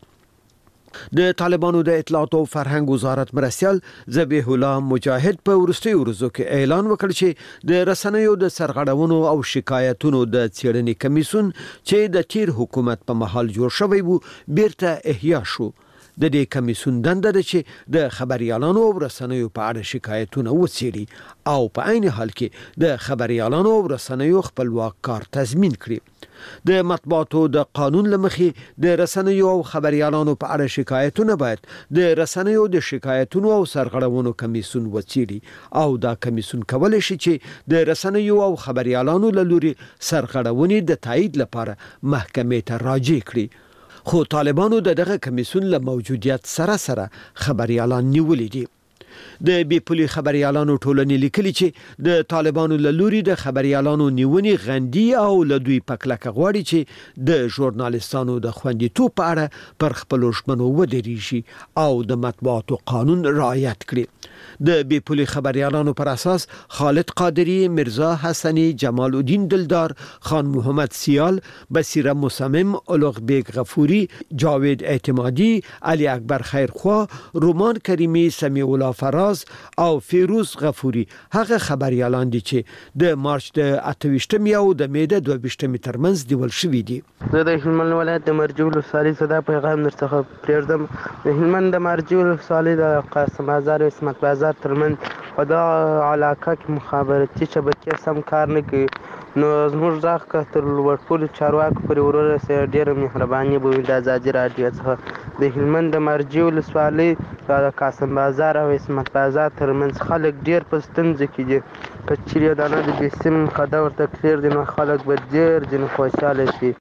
Speaker 2: د طالبانو د اطلاعات او فرهنګ وزارت مرستیال ذبیح الله مجاهد په وروستیو ورځو کې اعلان وکړ چې د رسنیو د سرغړونو او شکایتونو د څېړنې کمیسیون چې د تیر حکومت په مهال جوړ شوی وو بیرته احیا شو. د دې کمیسیون دنده ده چې د خبريالانو او رسنیو په اړه شکایتونه وڅېړي او په عین حال کې د خبريالانو او رسنیو خپلواک کار تضمین کړي. د مطبوعاتو د قانون لمخې د رسنیو او خبريالانو په اړه شکایتونه باید د رسنیو د شکایتونو او سرغړونو کمیسیون وڅېړي او دا کمیسیون کولای شي چې د رسنیو او خبريالانو له لوري سرغړونې د تایید لپاره محکمې ته راجع کړي. خو طالبانو دغه کمیسیون له موجودیت سره خبريالان نیولې دي. د بیپولي خبريالانو ټولنې لیکلي چې د طالبانو له لوري د خبريالانو نیونې غندي او له دوی پکلکه غواړي چې د ژورنالیستانو د خوندیتوب په اړه پر خپل ژمنو ودرېږي او د مطبوعاتو قانون رعایت کړي. د بیپولي خبريالانو پر اساس خالد قادری، مرزا حسنی، جمال الدین دلدار، خان محمد سیال، بصیره مصمم، اولغ بیگ غفوری، جاوید اعتمادی، علی اکبر خیرخوا، رومان کریمی، سمیع الله فراز او فیروز غفوری هغه خبريالان دي چې د مارچ د 28 او د میده 22 ترمنځ دیول شوې دي.
Speaker 1: زه د هلمند ولایت د مرجو ولسوالۍ صدا پیغام درڅخه پرېږدم. د هلمند د مرجو ولسوالۍ د قاسم بازار او اسمت بازار ترمنځ په دغه علاقه کې مخابراتي شبکې سم کار نه کوي، نو زموږ غږ که تر لوړپوړو چارواکو پورې ورسېږي ډېره مهرباني به وي. د ازادي راډیو څخه د هلمند د مرجو ولسوالۍ د قاسم بازار او اسمت بازار ترمنځ خلک ډېر په ستونزه کې دي. که چیرې یو دانه د بېسیم خده ورته کلیر دي نو خلک به ډېر ځینې خوشحاله شي.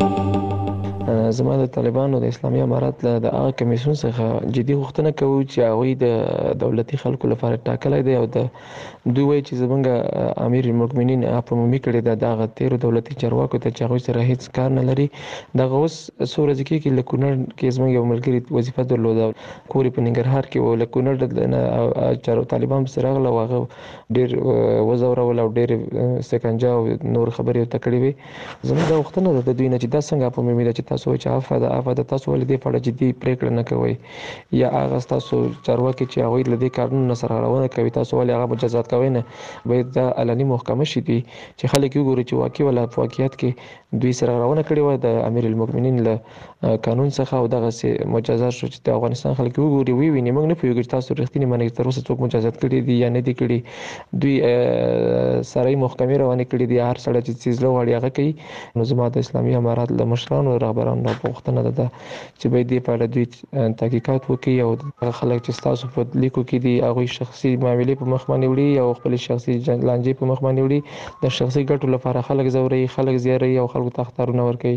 Speaker 4: زما د طالبانو د اسلامي امارات له د هغه کمیسیون څخه جدي غوښتنه کوو چې هغوی د دولتي خلکو لپاره ټاکلی دی او د دوی وایي چې زمونږ امیر المؤمنین عمومي کړې ده دغه تیرو دولتي چارواکو ته چې هغوی سره هیڅ کار نه لري. دغه اوس څو ورځې کېږي له کونړ کې زموږ یو ملګري وظیفه درلوده، کور یې په ننګرهار کې و. له کونړ چارو طالبان پسې راغله او هغه ډېر وځورول او ډېرې سکنجه او نور خبرې ورته کړې وې. زموږ دا غوښتنه ده د دوی نه چې دا څنګه عمومي ده چې تاسو کوي چې عفو د تاسو ولې دې په اړه جدي پریکړه نه کوي یا هغه تاسو چارواکي چې هغه د دې قانون سره غړونه کوي تاسو ولې هغه مجازات کوي نه باید د علني محکمه شي چې خلک وګوري چې واقعي ولا واقعیت کې دوی سره غړونه کړي و د امیر المؤمنین له قانون څخه او دغه سي مجازات شو چې د افغانستان خلک وګوري وی ویني موږ نه پوهیږو چې تاسو رښتینی باندې تر اوسه څوک مجازات کړي دي یا نه دي کړي دوی سره محکمه روانه کړي دي هر سړی چې چیز له وړي هغه کوي نو زموږ د اسلامي امارات له مشرانو رهبرانو غوښتنه ده چې باید دې په اړه دوی تحقیقات وکړي او خلک چې تاسو په لیکو کې دي هغه شخصي معاملې په مخ باندې وړي او خپل شخصي لانجې په مخ باندې وړي د شخصي ګټو لپاره خلک زوري خلک زیاري او خلکو ته خطرونه ورکوي.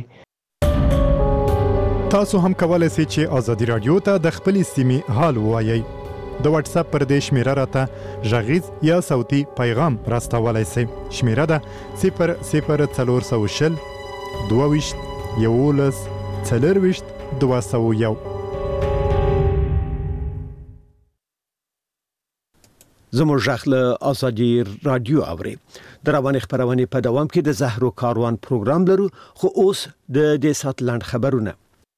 Speaker 10: تاسو هم کولای شئ چې ازادي رادیو ته د خپل سیمې حال ووایي. د واتس اپ پر دې شمیره راته غږیز یا صوتي پیغام راستولای شئ. شمیره ده 00420 22 11 40 201.
Speaker 2: زموږ ژغ له ازادي رادیو اوري. د رواني خبرونه په دوام کې د زهرو کاروان پروګرام لرو خو اوس د دې سات لاند خبرونه.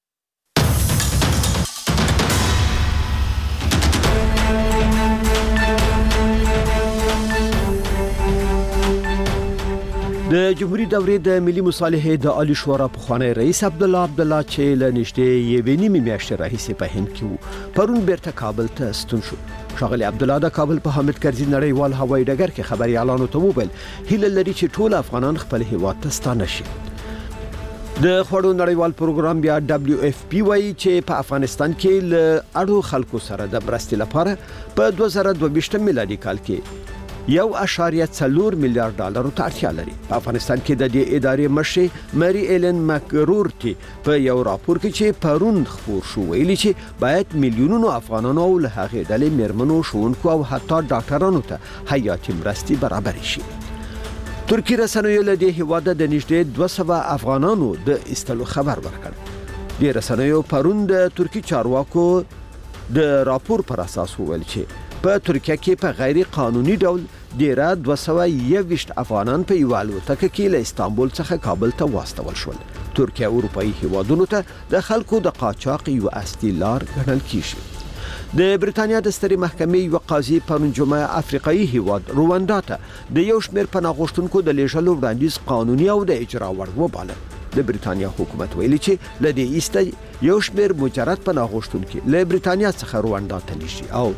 Speaker 2: د جمهوریت دورې د ملي مصالحې د عالی شورا پخوانی رئیس عبدالله چې له نږدې یوې نیمې میاشتې راهیسې په هند کې وو پرون بیرته کابل ته ستون شو. ښاغلی عبدالله د کابل په حامد کرزي نړیوال هوایي ډګر کې خبريالانو ته وویل هیله لري چې ټول افغانان خپل هیواد ته ستانه شي. د خوړو نړیوال پروګرام بیا WFP وایي چې په افغانستان کې له اړو خلکو سره د مرستې لپاره په 2022 میلادي کال کې 1.4 میلیارډ ډالر ته اړتیا لري. په افغانستان کې د دې ادارې مشر مری ایلن مکرورټي په یو راپور کې چې پرون خبر شو ویلي چې باید میلیونونو افغانانو او له هغه ډلې میرمنو شونکو او حتی ډاکټرانو ته حیاتي مرستې برابر شي. ترکی رسنیو له دې هیواده د نږدې 200 افغانانو د استلو خبر ورکړ. د رسنیو پرون د ترکی چارواکو د راپور پر اساس ویل چې په ترکیه کې په غیر قانوني ډول ډیره 221 افغانان په یو الوتکه کې له استانبول څخه کابل ته واستول شول. ترکیه اروپאי هیوادونو ته د خلکو د قاچاق یو اصلي لار ګڼل کیږي. د بریتانیا د سترې محکمې یو قاضي پرون جمعه افریقایي هیواد رواندا ته د یو شمېر پناه غوښتونکو د لیږلو وړاندیز قانوني او د اجرا وړ وباله. د بریتانیا حکومت ویلي چې له دې ایسته یو شمېر مجرد پناه غوښتونکي له بریتانیا څخه رواندا ته لیږي او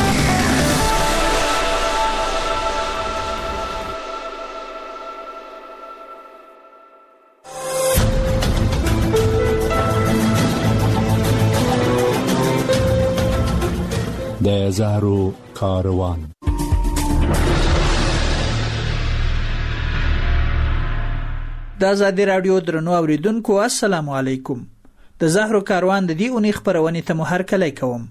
Speaker 11: د زهرو کاروان.
Speaker 13: د آزادي رادیو درنو اوریدونکو السلام علیکم. د زهرو کاروان د دې اونۍ خبرونه ته مو هرکلی کوم.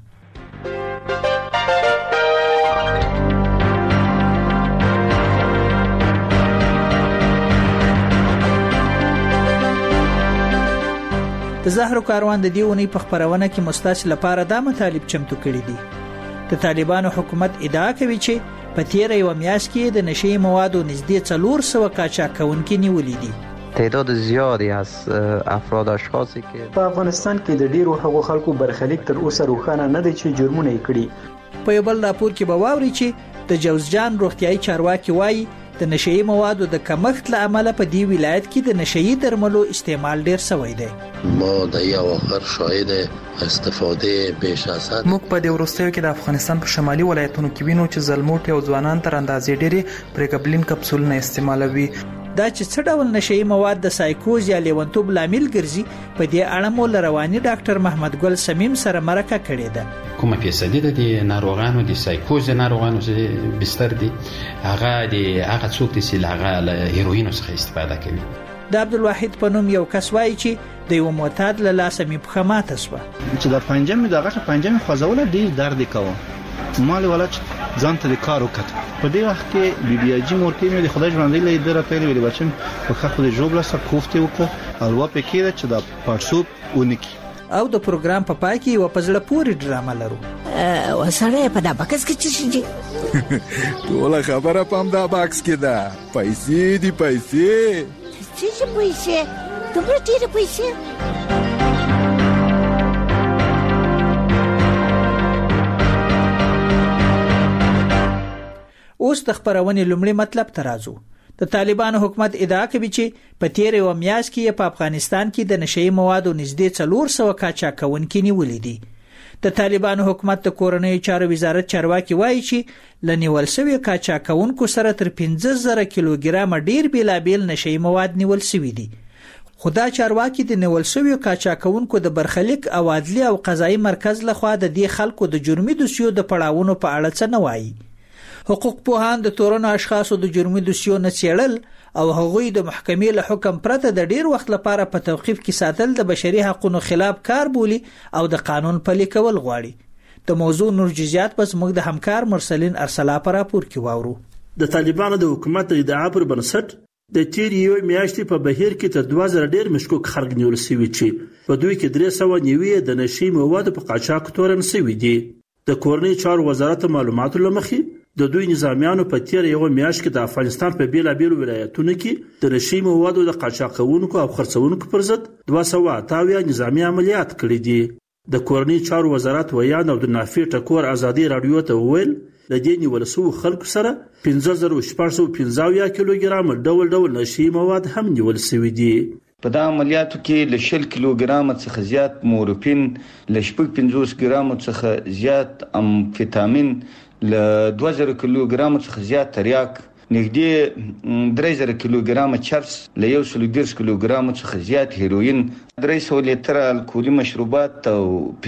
Speaker 13: د زهرو کاروان د دې اونۍ په خبرونه کې مستاس لپاره دا مطالب چمتو کړي دي. د طالبانو حکومت ادعا کوي چې په تیر یو میاشت کې د نشي موادو نږدې 400 قاچاقونکي نیولې دي.
Speaker 24: تعداد زیادی از افراد اشخاصی که
Speaker 25: په افغانستان کې د ډیرو هغو خلکو برخلیک تر اوسه روښانه نه دی چې جرمونه یې کړي.
Speaker 13: په یو بل راپور کې به واوري چې د جوزجان روغتیايي چارواکي وایي د نشي موادو د کمښت له امله په دې ولایت کې د نشي درملو استعمال ډیر شوی دی.
Speaker 26: ما د یو اخر شاهد استفاده بیش از حد
Speaker 27: موږ په دې وروستیو کې د افغانستان په شمالي ولایتونو کې وینو چې زلموټي او ځوانان تر اندازې ډېری پریګبلین کپسولونه استعمالوي.
Speaker 13: دا چې څه ډول نشي مواد د سایکوز یا لیونتوب لامل ګرځي په دې اړه مو رواني ډاکټر محمد ګل سمیم سره مرکه کړې ده.
Speaker 28: کومه فیصدي د ناروغانو د سایکوز ناروغانو چې بستر دي هغه څوک چې هغه له هیروین څخه استفاده کوي.
Speaker 13: د عبدالواحد په نوم یو کس وایي چې د یو معتاد له لاسه مې پښه ماته شوه
Speaker 29: چې د پنجمې د غټه پنجمې خوځول ډېر درد کوي. مال ولچ ځان ته د کار وکړ. په دې وخت کې بي اجي مورکې مې د خدای ژوندۍ له دره پیل ویل بچم په خاطر د جوړ لاسه کوفته وکړ الوا په کې چې د پارسوب ونکي.
Speaker 13: او د پروګرام په پای کې یو پزړه پوری ډرامه لرو.
Speaker 30: وسره په دا بکس کې څه شي؟
Speaker 31: ټول خبره پام دا باکس کې ده. پیسې دي پیسې.
Speaker 30: څه پیسې؟ دومره ډېرې پیسې؟
Speaker 13: اوس د خبرونې لومړی مطلب ته راځو. د طالبانو حکومت ادعا کوي چې په تیر یو میاشت کې په افغانستان کې د نشئی موادو نږدې 400 قاچاقونکي نیولې دي. د طالبانو حکومت د کورنۍ چارو وزارت چارواکي وایي چې لنیول شوی قاچاقونکو سره تر 15000 کیلوګرام ډیر بیلابیل نشئی مواد نیول شوی دي. خدا چارواکي د نیول شوی قاچاقونکو د برخلیک او عدلی او قضایي مرکز لخوا د دې خلکو د جرمي دوسیو د پړاوونو په اړه څه نه وایي. حقوق پوهان د تورنو اشخاصو د جرمي دوسیو نه څېړل او هغوی د محکمې له حکم پرته د ډیر وخت لپاره په توقیف کې ساتل د بشري حقوقو خلاف کار بولي او د قانون پلي کول غواړي. د موضوع نور جزئیات پس موږ د همکار مرسلین ارسلا پر راپور کې واورو.
Speaker 5: د طالبانو د حکومت د ادعا پر بنسټ د تیر یو میاشتې په بهیر کې تر 2000 ډیر مشکوک خلک نیول شوي چې په دوی کې 390 د نشئی موادو په قاچاق تورن شوي دي. د کورنۍ چارو وزارت معلوماتو لمخې د دوی نظامیانو په تیر یو میاشت کې د افغانستان په بیلابیلو ولایتونو کې د نشئی موادو د قاچاقونکو او خرڅونکو پر ضد 228 نظامی عملیات کړي دي. د کورنۍ چارو وزارت ویان او د نافع ټکور ازادي رادیو ته ویل د دې نیول شوو خلکو سره 15615 کیلوګرام ډول نشئی مواد هم نیول شوي دي.
Speaker 6: په دا عملیاتو کې ل 10 کیلوګرام څخه زیات مورفین، ل 50 ګرام څخه زیات امفیتامین، ل 2000 کیلوګرام څخه زیات تریاک، نږدې 3000 کیلوګرام چرس، ل 110 کیلوګرام څخه زیات هیروین، 300 لیتره الکولي مشروبات او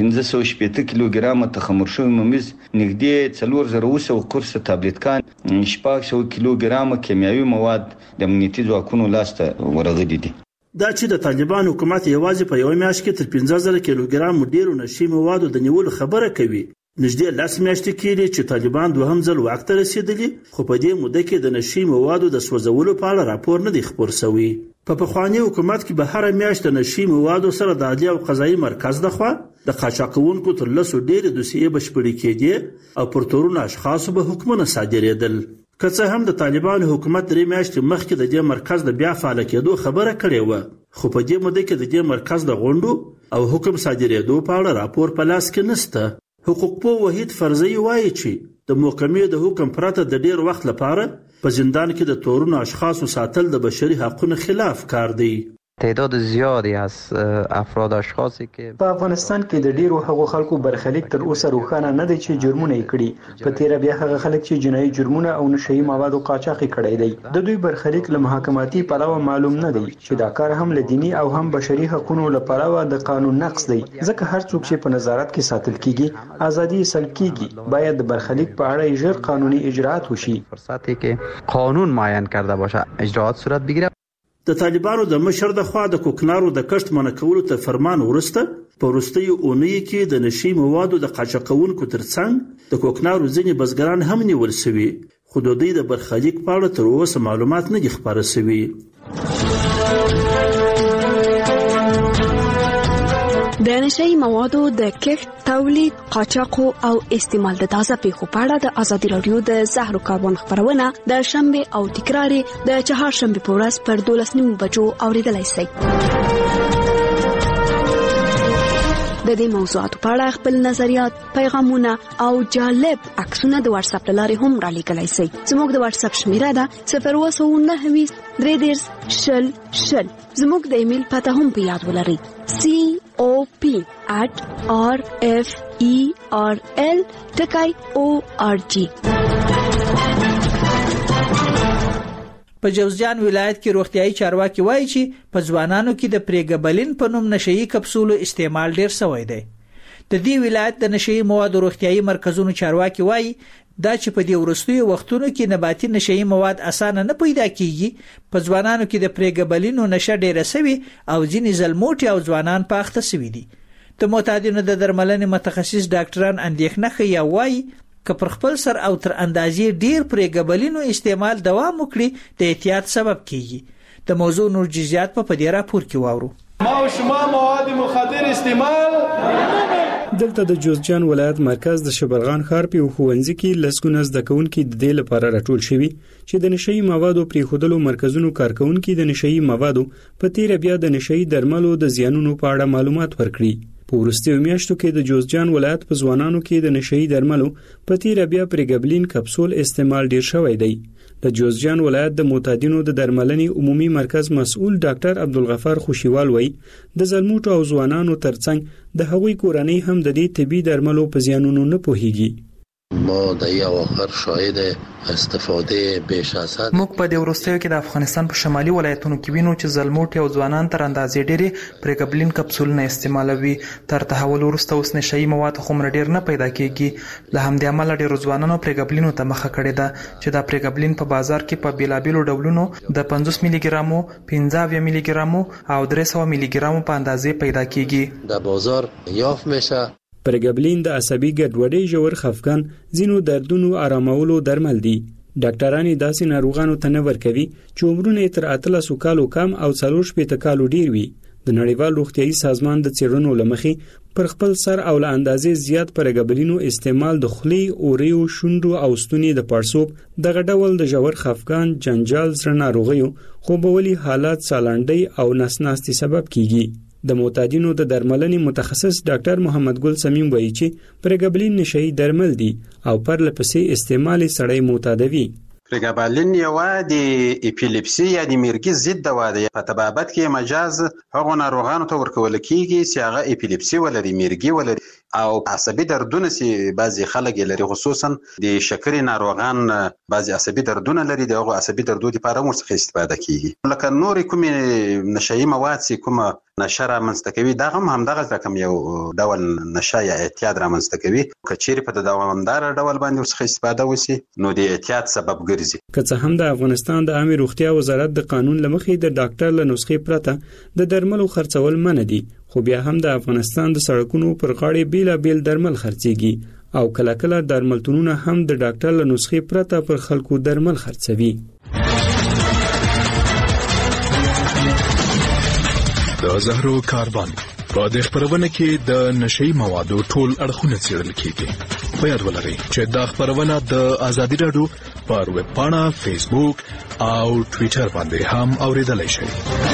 Speaker 6: 580 کیلوګرام تخمر شوی ممیز، نږدې 4000 قرص تابلیتکان، 600 کیلوګرام کیمیاوي مواد د امنیتي ځواکونو لاسته ورغلي دي.
Speaker 5: دا چې د طالبان حکومت یوازې په یو میاشت کې تر 15000 کیلوګرام ډیرو نشئی موادو د نیولو خبره کوي. نږدې 10 میاشتې کېږي چې طالبان دوهم ځل واک ته رسیدلي، خو په دې موده کې د نشئی موادو د سوځولو په اړه راپور نه دی خپور شوی. په پخواني حکومت کې به هر میاشت د نشئی موادو سره د عدلیه او قضایي مرکز لخوا د قاچاقونکو تر 10 ډېرې دوسیې بشپړې کېدې او پر تورونو اشخاصو به حکمونه صادرېدل. که څه هم د طالبانو حکومت 3 میاشتې مخکې د دې مرکز د بیا فعال کېدو خبره کړې وه، خو په دې موده کې د دې مرکز د غونډو او حکم صادرېدو په اړه راپور په لاس کې نشته. حقوق پوه وحید فرزي وایي چې د محکمې د حکم پرته د ډیر وخت لپاره په زندان کې د تورونو اشخاصو ساتل د بشري حقوقو خلاف کار دی.
Speaker 24: تعداد زیادی از افراد اشخاصی که
Speaker 25: په افغانستان کې د ډیرو هغو خلکو برخلیک تر اوسه روښانه نه دی چې جرمونه یې کړي. په تیر بیا هغه خلک چې جنایي جرمونه او نشئی موادو قاچاق کړي دي، د دوی برخلیک له محاکماتي پلوه معلوم نه دی چې دا کار هم له دینی او هم بشري حقوقو لپاره د قانون نقض دی. ځکه هر څوک چې په نظارت کې ساتل کیږي ازادي سلب کیږي. باید د برخلیک په اړه ژر قانوني اجراءات وشي.
Speaker 24: فرصتی که قانون معین کرده باشه اجراءات صورت بگیره.
Speaker 5: د طالبانو د مشر د خوا د کوکنارو د کښت منع کولو ته فرمان ورسته په وروستیو اونیو کې د نشئی موادو د قاچاقونکو ترڅنګ د کوکنارو ځینې بزګران هم نیول شوي، خو د دوی د برخلیک په اړه تر اوسه معلومات نه دي خپاره شوي.
Speaker 9: د نشئی موادو د کښت، تولید، قاچاق او استعمال د تازه پیښو په اړه د ازادي رادیو د زهرو کاروان خبرونه د شنبه او تکرار د چهارشنبه په ورځ پر 12:09 بجو اوریدلای شئ. د دې موضوعاتو په اړه خپل نظریات، پیغامونه او جالب عکسونه د واتس اپ لارې هم را لیږلای شئ. زموږ د واتس اپ شمیره ده 029 310 زموږ د ایمیل پته هم په یاد ولرئ: cop@referl.org.
Speaker 13: په جوزجان ولایت کې روغتيایي چارواکي وایي چې په ځوانانو کې د پریګبلین په نوم نشئی کپسولو استعمال ډیر شوی دی. د دې ولایت د نشئی موادو روغتيایي مرکزونو چارواکي وایي دا چې په دې وروستیو وختونو کې نباتي نشئی مواد اسانه نه پیدا کیږي. په ځوانانو کې د پریګبلینو نشه ډیره شوی او ځینې زلموټي او ځوانان پاخته شوي دي. د معتادینو د درملنې متخصص ډاکټران اندېښنه کوي او وایي که پر خپل سر او تر اندازې ډیر پریګبلینو استعمال دوام وکړي د احتیاط سبب کیږي. د موضوع نور جزئیات په دې راپور کې واورو.
Speaker 8: ما او شما مواد مخدر استعمال
Speaker 25: دلته د جوزجان ولایت مرکز د شبرغان ښار په ښوونځي کې لسګونه زده کوونکي د دې لپاره راټول شوي چې د نشئی موادو پریښودلو مرکزونو کارکونکي د نشئی موادو په تیر بیا د نشئی درملو د زیانونو په اړه معلومات ورکړي.
Speaker 3: په وروستیو میاشتو کې د جوزجان ولایت په ځوانانو کې د نشئی درملو په تیره بیا پریګبلین کپسول استعمال ډیر شوی دی. د جوزجان ولایت د معتادینو د درملنې عمومي مرکز مسؤل ډاکټر عبدالغفار خوشیوال وایي د زلموټو او ځوانانو ترڅنګ د هغوی کورنۍ هم د دې طبي درملو په زیانونو نه پوهیږي.
Speaker 26: ما د یو اخر شاهد استفاده بیش از حد
Speaker 27: موږ په د وروستیو کې د افغانستان په شمالي ولایتونو کې وینو چې زلموټي او ځوانان تر اندازې ډېری پریګبلین کپسولونه استعمالوي. تر تحول وروسته اوس نشئی مواد خمر ډېر نه پیدا کیږي. له همدې امله ډېرو ځوانانو پریګبلینو ته مخه کړې ده چې دا پریګبلین په بازار کې په بیلابیلو ډولونو د 50 میلی ګرامو 15 میلی ګرامو او 300 میلی ګرامو په اندازې پیدا کیږي.
Speaker 26: د بازار یافت میشه.
Speaker 3: پریګبلین د عصبي ګډوډۍ، ژور خفګان، ځینو دردونو آرامولو درمل دي. ډاکټران داسې ناروغانو ته نه ورکوي چې عمرونه تر 13 کالو کم او 40 کالو ډیر وي. د نړیوال روغتیايي سازمان د څېړنو لمخې پر خپل سر او له اندازې زیات پریګبلینو استعمال د خولې، اوریو، شونډو او ستوني د پړسوب دغه ډول د ژور خفګان، جنجال، زړه ناروغیو، خوبولي حالات، سالنډۍ او نسناستي سبب کیږي. د معتادینو د درملنې متخصص ډاکټر محمد ګل سمیم وایي چې پریګبلین نشئی درمل دي او پر لپسې استعمال سړی معتادوي.
Speaker 7: پریګبلین یو د اپیلیپسي یا د مرګي ضد دوا ده. په طبابت کې مجاز هغو ناروغانو ته ورکول کیږي چې هغه اپیلیپسي ولري، مرګي ولري او عصبي دردونه چې بعضی خلک لري، خصوصا د شکرې ناروغان بعضی عصبي دردونه لري. دغه عصبي دردو لپاره ورڅخه استفاده کیږي. لکه نور کوم نشئی مواد چې کوم نشه رامنځته کوي دا هم دغه رقم یو ډول نشه یا اعتیاد رامنځته کوي. کچېرې په دوامدار ډول باندې ورڅخه استفاده وشي نو د اعتیاد سبب ګرځي.
Speaker 3: که څه هم د افغانستان د عامه روغتیا وزارت د قانون لمخې د ډاکټر له نسخې پرته د درملو خرڅول منع دي، خو بیا هم د افغانستان د سړکونو پر غاړې بیلابیل درمل خرڅيږي او کله کله درملتونونه هم د ډاکټر له نسخې پرته پر خلکو درمل خرڅوي.
Speaker 11: د زهرو کاروان په دې خبرونه کې د نشئی موادو ټول اړخونه څېړل کیږي. په یاد ولرئ چې دا خبرونه د ازادي رادیو پر ویب پاڼه، فیسبوک او ټوئیټر باندې هم اوریدلای شئ.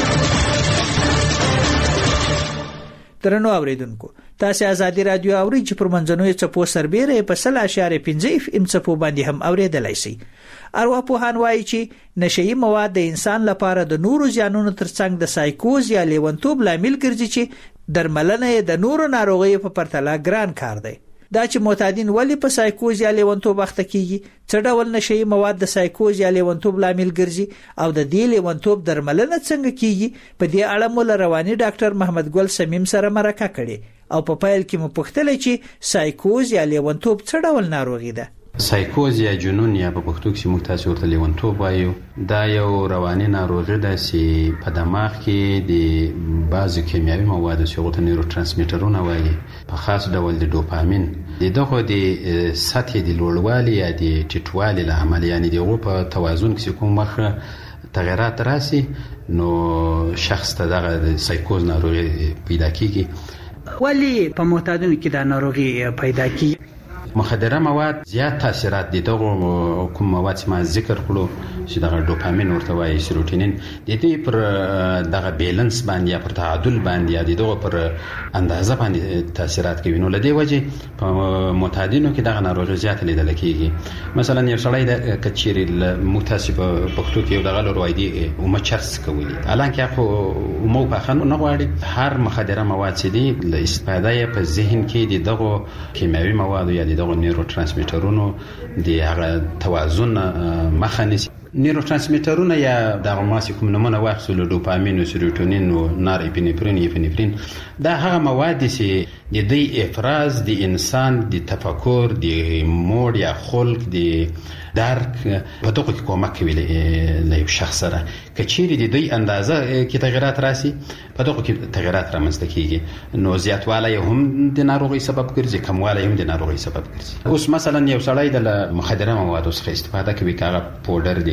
Speaker 13: درنو اوریدونکو، تاسو ازادي رادیو اورئ چې پر منځنوي چپو سربېره په 0.5 FM چپو باندې هم اوریدلای شئ. ارواپوهان وایي چې نشئی مواد د انسان لپاره د نورو زیانونو ترڅنګ د سایکوز یا لیونتوب لامل ګرځي چې درملنه د نورو ناروغیو په پرتله ګران کار دی. دا چې معتادین ولی په سایکوز یا لیونتوب اخته کیږي، څه ډول نشئی مواد د سایکوز یا لیونتوب لامل ګرځي او د دې لیونتوب درملنه څنګه کیږي، په دې اړه مو له رواني ډاکټر محمد ګل سمیم سره مرکه کړې او په پیل کې مو پوښتل چې سایکوز یا لیونتوب څه ډول ناروغي ده.
Speaker 28: سایکوز یا جنون یا په پښتو کې موږ تاسو ورته لیونتوب وایو. دا یو رواني ناروغي ده چې په دماغ کې د بعضو کیمیاوي موادو چې هغوی ته نیورو ترانسمیټرونه وایي، په خاص ډول د ډوپامین دغه د سطحې د لوړوالي یا د ټیټوالي له امله، یعنې د هغو په توازن کې کوم وخت تغیرات راسي نو شخص ته دغه د سایکوز ناروغي پیدا کیږي.
Speaker 13: ولی په معتادینو کې دا ناروغي پیدا کیږي؟
Speaker 28: مخدره مواد زیات تاثیرات دي. دغه کوم مواد چې ما ذکر کړو چې دغه ډوپامین ورته وایي، سیروټونین، د دې پر دغه بیلانس باندې یا پر تعادل باندې یا دغه پر اندازه باندې تاثیرات کوي. نو لدې وجه په معتادینو کې دغه ناروغي زیات لیدل کیږي. مثلا یو سړی د کچيري متاسف په پښتو کې دغه لوروایدي او مچرس کوي، الانکه خو مو په خنو نه غواړي. هر مخدره مواد چې دي له استفاده په ذهن کې دغه کیمیاوي مواد یا دغه نیورو ترانسمیټرونو د هغه توازن مخه نیسي. نیورو ترانسمیټرونه یا دغه ماسي کوم نمونه واخلو، ډوپامین او سیروټونین او نار اپینفرین دا هغه مواد دي چې د دې افراز د انسان د تفکر، د موډ یا خلق، د درک په دغه کې کومک کوي له یو شخص سره. کچېرې د دې اندازه کې تغیرات راسي، په دغه کې تغیرات رامنځته کیږي نو زیاتوالی هم د ناروغي سبب ګرځي، کموالی هم د ناروغي سبب ګرځي. اوس مثلا یو سړی د مخدره موادو څخه استفاده کوي، کاغه پودر دی،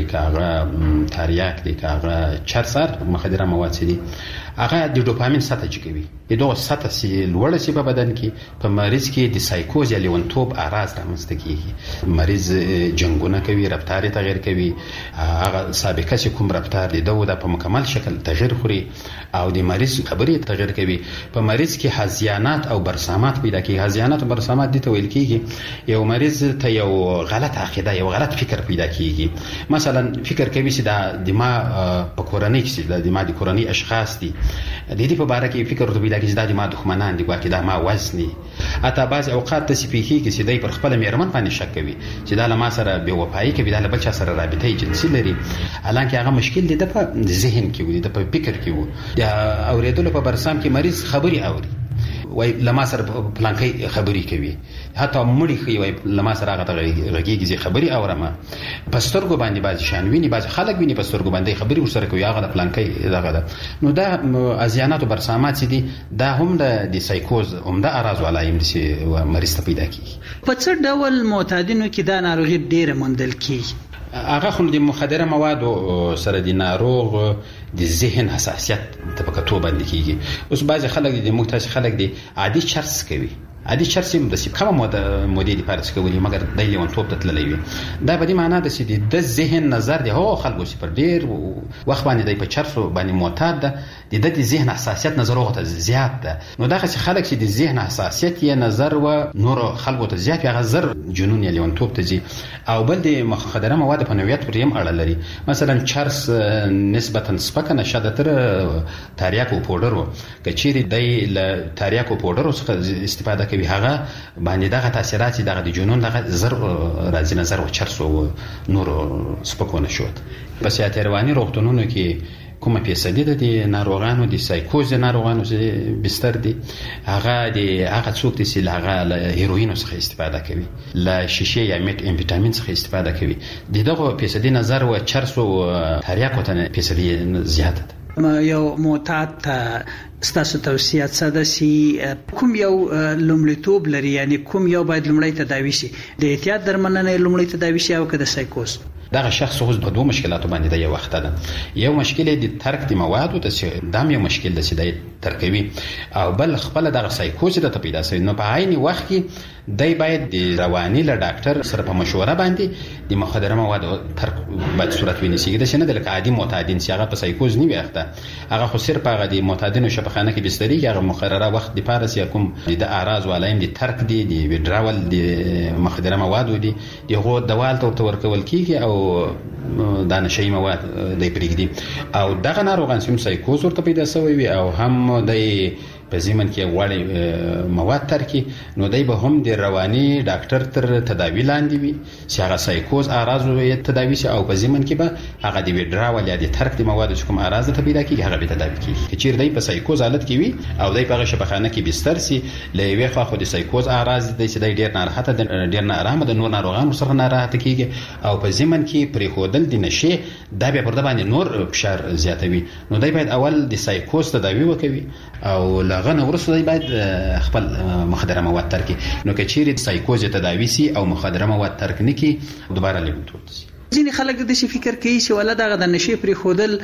Speaker 28: دی کاغه تریاک دی کاغه چرسر مخدره مواد دي هغه د ډوپامین سطح چکوي دغه سطح سي لوړ سي په بدن کې په مریض کې د سایکوز یا لیونتوب اراز رامنځته کیږي مریض جنگونه کوي رفتار تغیر کوي هغه سابقه چې کوم رفتار دی دغه په مکمل شکل تغیر خوري او د مریض خبرې تغیر کوي په مریض کې هزیانات او برسامات پیدا کیږي هزیانات او برسامات دي ته ویل کیږي یو مریض ته یو غلط عقیده یو غلط فکر پیدا کیږي مثلا فکر کوي چې د دماغ په کورنۍ کې د دماغ د کورنۍ اشخاص دي د دې په اړه کې فکر ورته پیدا کیږي چې د دماغ دښمنان دي واکې دا ما وزني اته بعض اوقات ته سپیخي کې چې دای پر خپل میرمن باندې شک کوي چې دا له ما سره بے وفایي کوي دا له بل چا سره رابطه جنسي لري حالانکه هغه مشکل دی د ذهن کې وي د فکر کې وي دا اوریدل په برسام کې مریض خبري اوري وای لما سره پلانکي خبري کوي حتی مړی خي وای لما سره هغه غږیږي خبري اورم پسترګو باندې باز شان ویني باز خلک ویني پسترګو باندې خبري ورسره کوي هغه پلانکي دغه نو دا ازیانات او برسامات دي دا هم د سایکوز هم د اراز ولایم دي مریض ته پیدا کیږي
Speaker 13: په څه ډول معتادینو کې دا ناروغي ډیره موندل کیږي
Speaker 28: هغه خو د مخدره موادو سره د ناروغ د ذهن حساسیت طبقاتو باندې کیږي اوس بعض خلک د مختلف خلک دي عادي چرس کوي عادي چرس هم د کومه مودې لپاره کوي مګر د لیونتوب ته تللی وي دا په دې معنی ده چې د ذهن نظر دی هو خلکو چې پر ډیر وخت باندې د چرسو باندې معتاد ده د ذهن حساسیت نظر وغته زیات ده نو دا چې خلک چې د ذهن حساسیت یې نظر و نور خلکو ته زیات هغه زر جنون یا لیونتوب ته ځي او بل د مخدره مواد په نوعیت پرې هم اړه لري مثلا چرس نسبتا سپک نشه ده تر تریاک او پودر کچيري د تریاک او پودر څخه استفاده کوي هغه باندې دغه تاثیرات دغه د جنون دغه زر راځي نظر او چرس او نور سپکونه شو په سیاحت رواني روغتونونو کې کومه فیصدي د ناروغانو د سایکوز ناروغانو بستر دي هغه څوک چې هغه هیروین څخه استفاده کوي لا شیشه یا میت امفیتامین څخه استفاده کوي دغه فیصدي نظر او چرس او تریاک ته فیصدي زیاته ده
Speaker 13: یو معتاد ستاسو توصیه څه ده چې کوم یو لومړیتوب لري یعنی کوم یو باید لومړی تداوی شي د احتیاط درملنه لومړی تداوی شي او که د سایکوز
Speaker 28: دغه شخص اوس په دوه مشکلاتو باندې د یو وخت ده یو مشکل د ترک د موادو ته دام یو مشکل د سیده ترکوي او بل خپل دغه سایکوز ته پیدا شي نو په عین وخت کې دای باید د رواني له ډاکټر سره په مشوره باندې د مخدره موادو ترک باید صورت ونیسي د شنه د عادي معتادین چې هغه په سایکوز نه ویخته هغه خو صرف هغه د معتادینو شفاخانه کې بستري هغه مقرره وخت د پارس یا کوم د اعراض ولایم د ترک دي د وډراول د مخدره موادو دي دغه دوال ته ورکول کیږي او دا نشي مواد د پرېږدي او دغه ناروغان چې سایکوز ورته پیدا شوی او هم د په زمن کې غوړي مواد ترکي نو دای به هم د رواني ډاکټر تر تداوی لاندې وي چې هغه سایکوز اعراض یې تداوی شي او په زمن کې به هغه د وډراول یا د ترک د مواد کوم اعراض ته پیدا کیږي هغه به تداوی کیږي چې دای په سایکوز حالت کې وي او دای په شفاخانه کې بستر سي لوي خو خو د سایکوز اعراض د چې ډیر ناراحته ډیر نارامه د نور ناروغان سره ناراحته کیږي او په زمن کې پرې خودل د نشه دا به پر د باندې نور فشار زیاتوي نو دای باید اول د سایکوز تداوی وکوي او لغنه ورسره باید خپل مخدره مواد ترک نو که چیرې سایکوز تداوی سي او مخدره مواد ترک نکي دوباره لیونتوب سي
Speaker 13: ځینې خلک د شي فکر کوي چې ولا دغه د نشي پرې خودل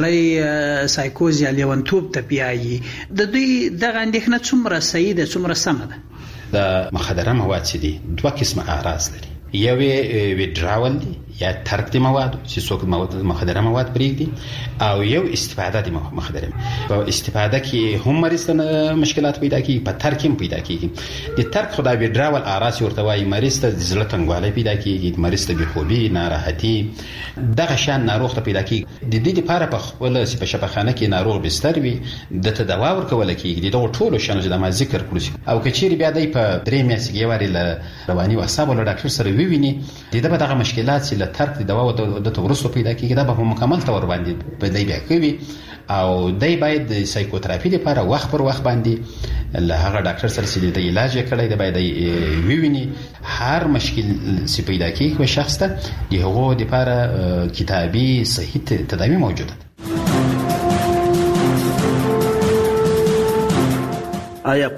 Speaker 13: سړی سایکوز یا لیونتوب ته پیایي د دوی دغه اندېښنه څومره صحیح ده څومره سمه ده
Speaker 28: د مخدره مواد چې دي دوه قسمه اعراض لري یو وډراول دي یا ترک د مواد چې څوک مخدره مواد پرېږدي او یو استفاده د مخدره په استفاده کې هم مریض ته مشکلات پیدا کیږي په ترک هم پیدا کیږي د ترک خدای وډراول اعراض ورته وايي مریض ته زړه تنګوالی پیدا کیږي مریض ته بېخوبي ناراحتي دغه شان ناروغ ته پیدا کیږي د دې لپاره په خپل په شفاخانه کې ناروغ بستر وي د تداوا ورکول کیږي دغه ټولو شانو چې د ما ذکر کړو او کچېری بیا د په درې میاشتې کې واري له رواني او اعصاب له ډاکټر سره ویني دغه مشکلات چې ترک د دوا د تورسو پیدا کیږي دا به مکمل تور باندې په دای بیا کوي او دای باید د سایکوتراپي لپاره وخت پر وخت باندې له هغه ډاکټر سره چې د علاج کړی دی باید ویویني هر مشکل چې پیدا کیږي شخص ته دغه لپاره کتابي صحیح تداوی موجوده
Speaker 5: آیا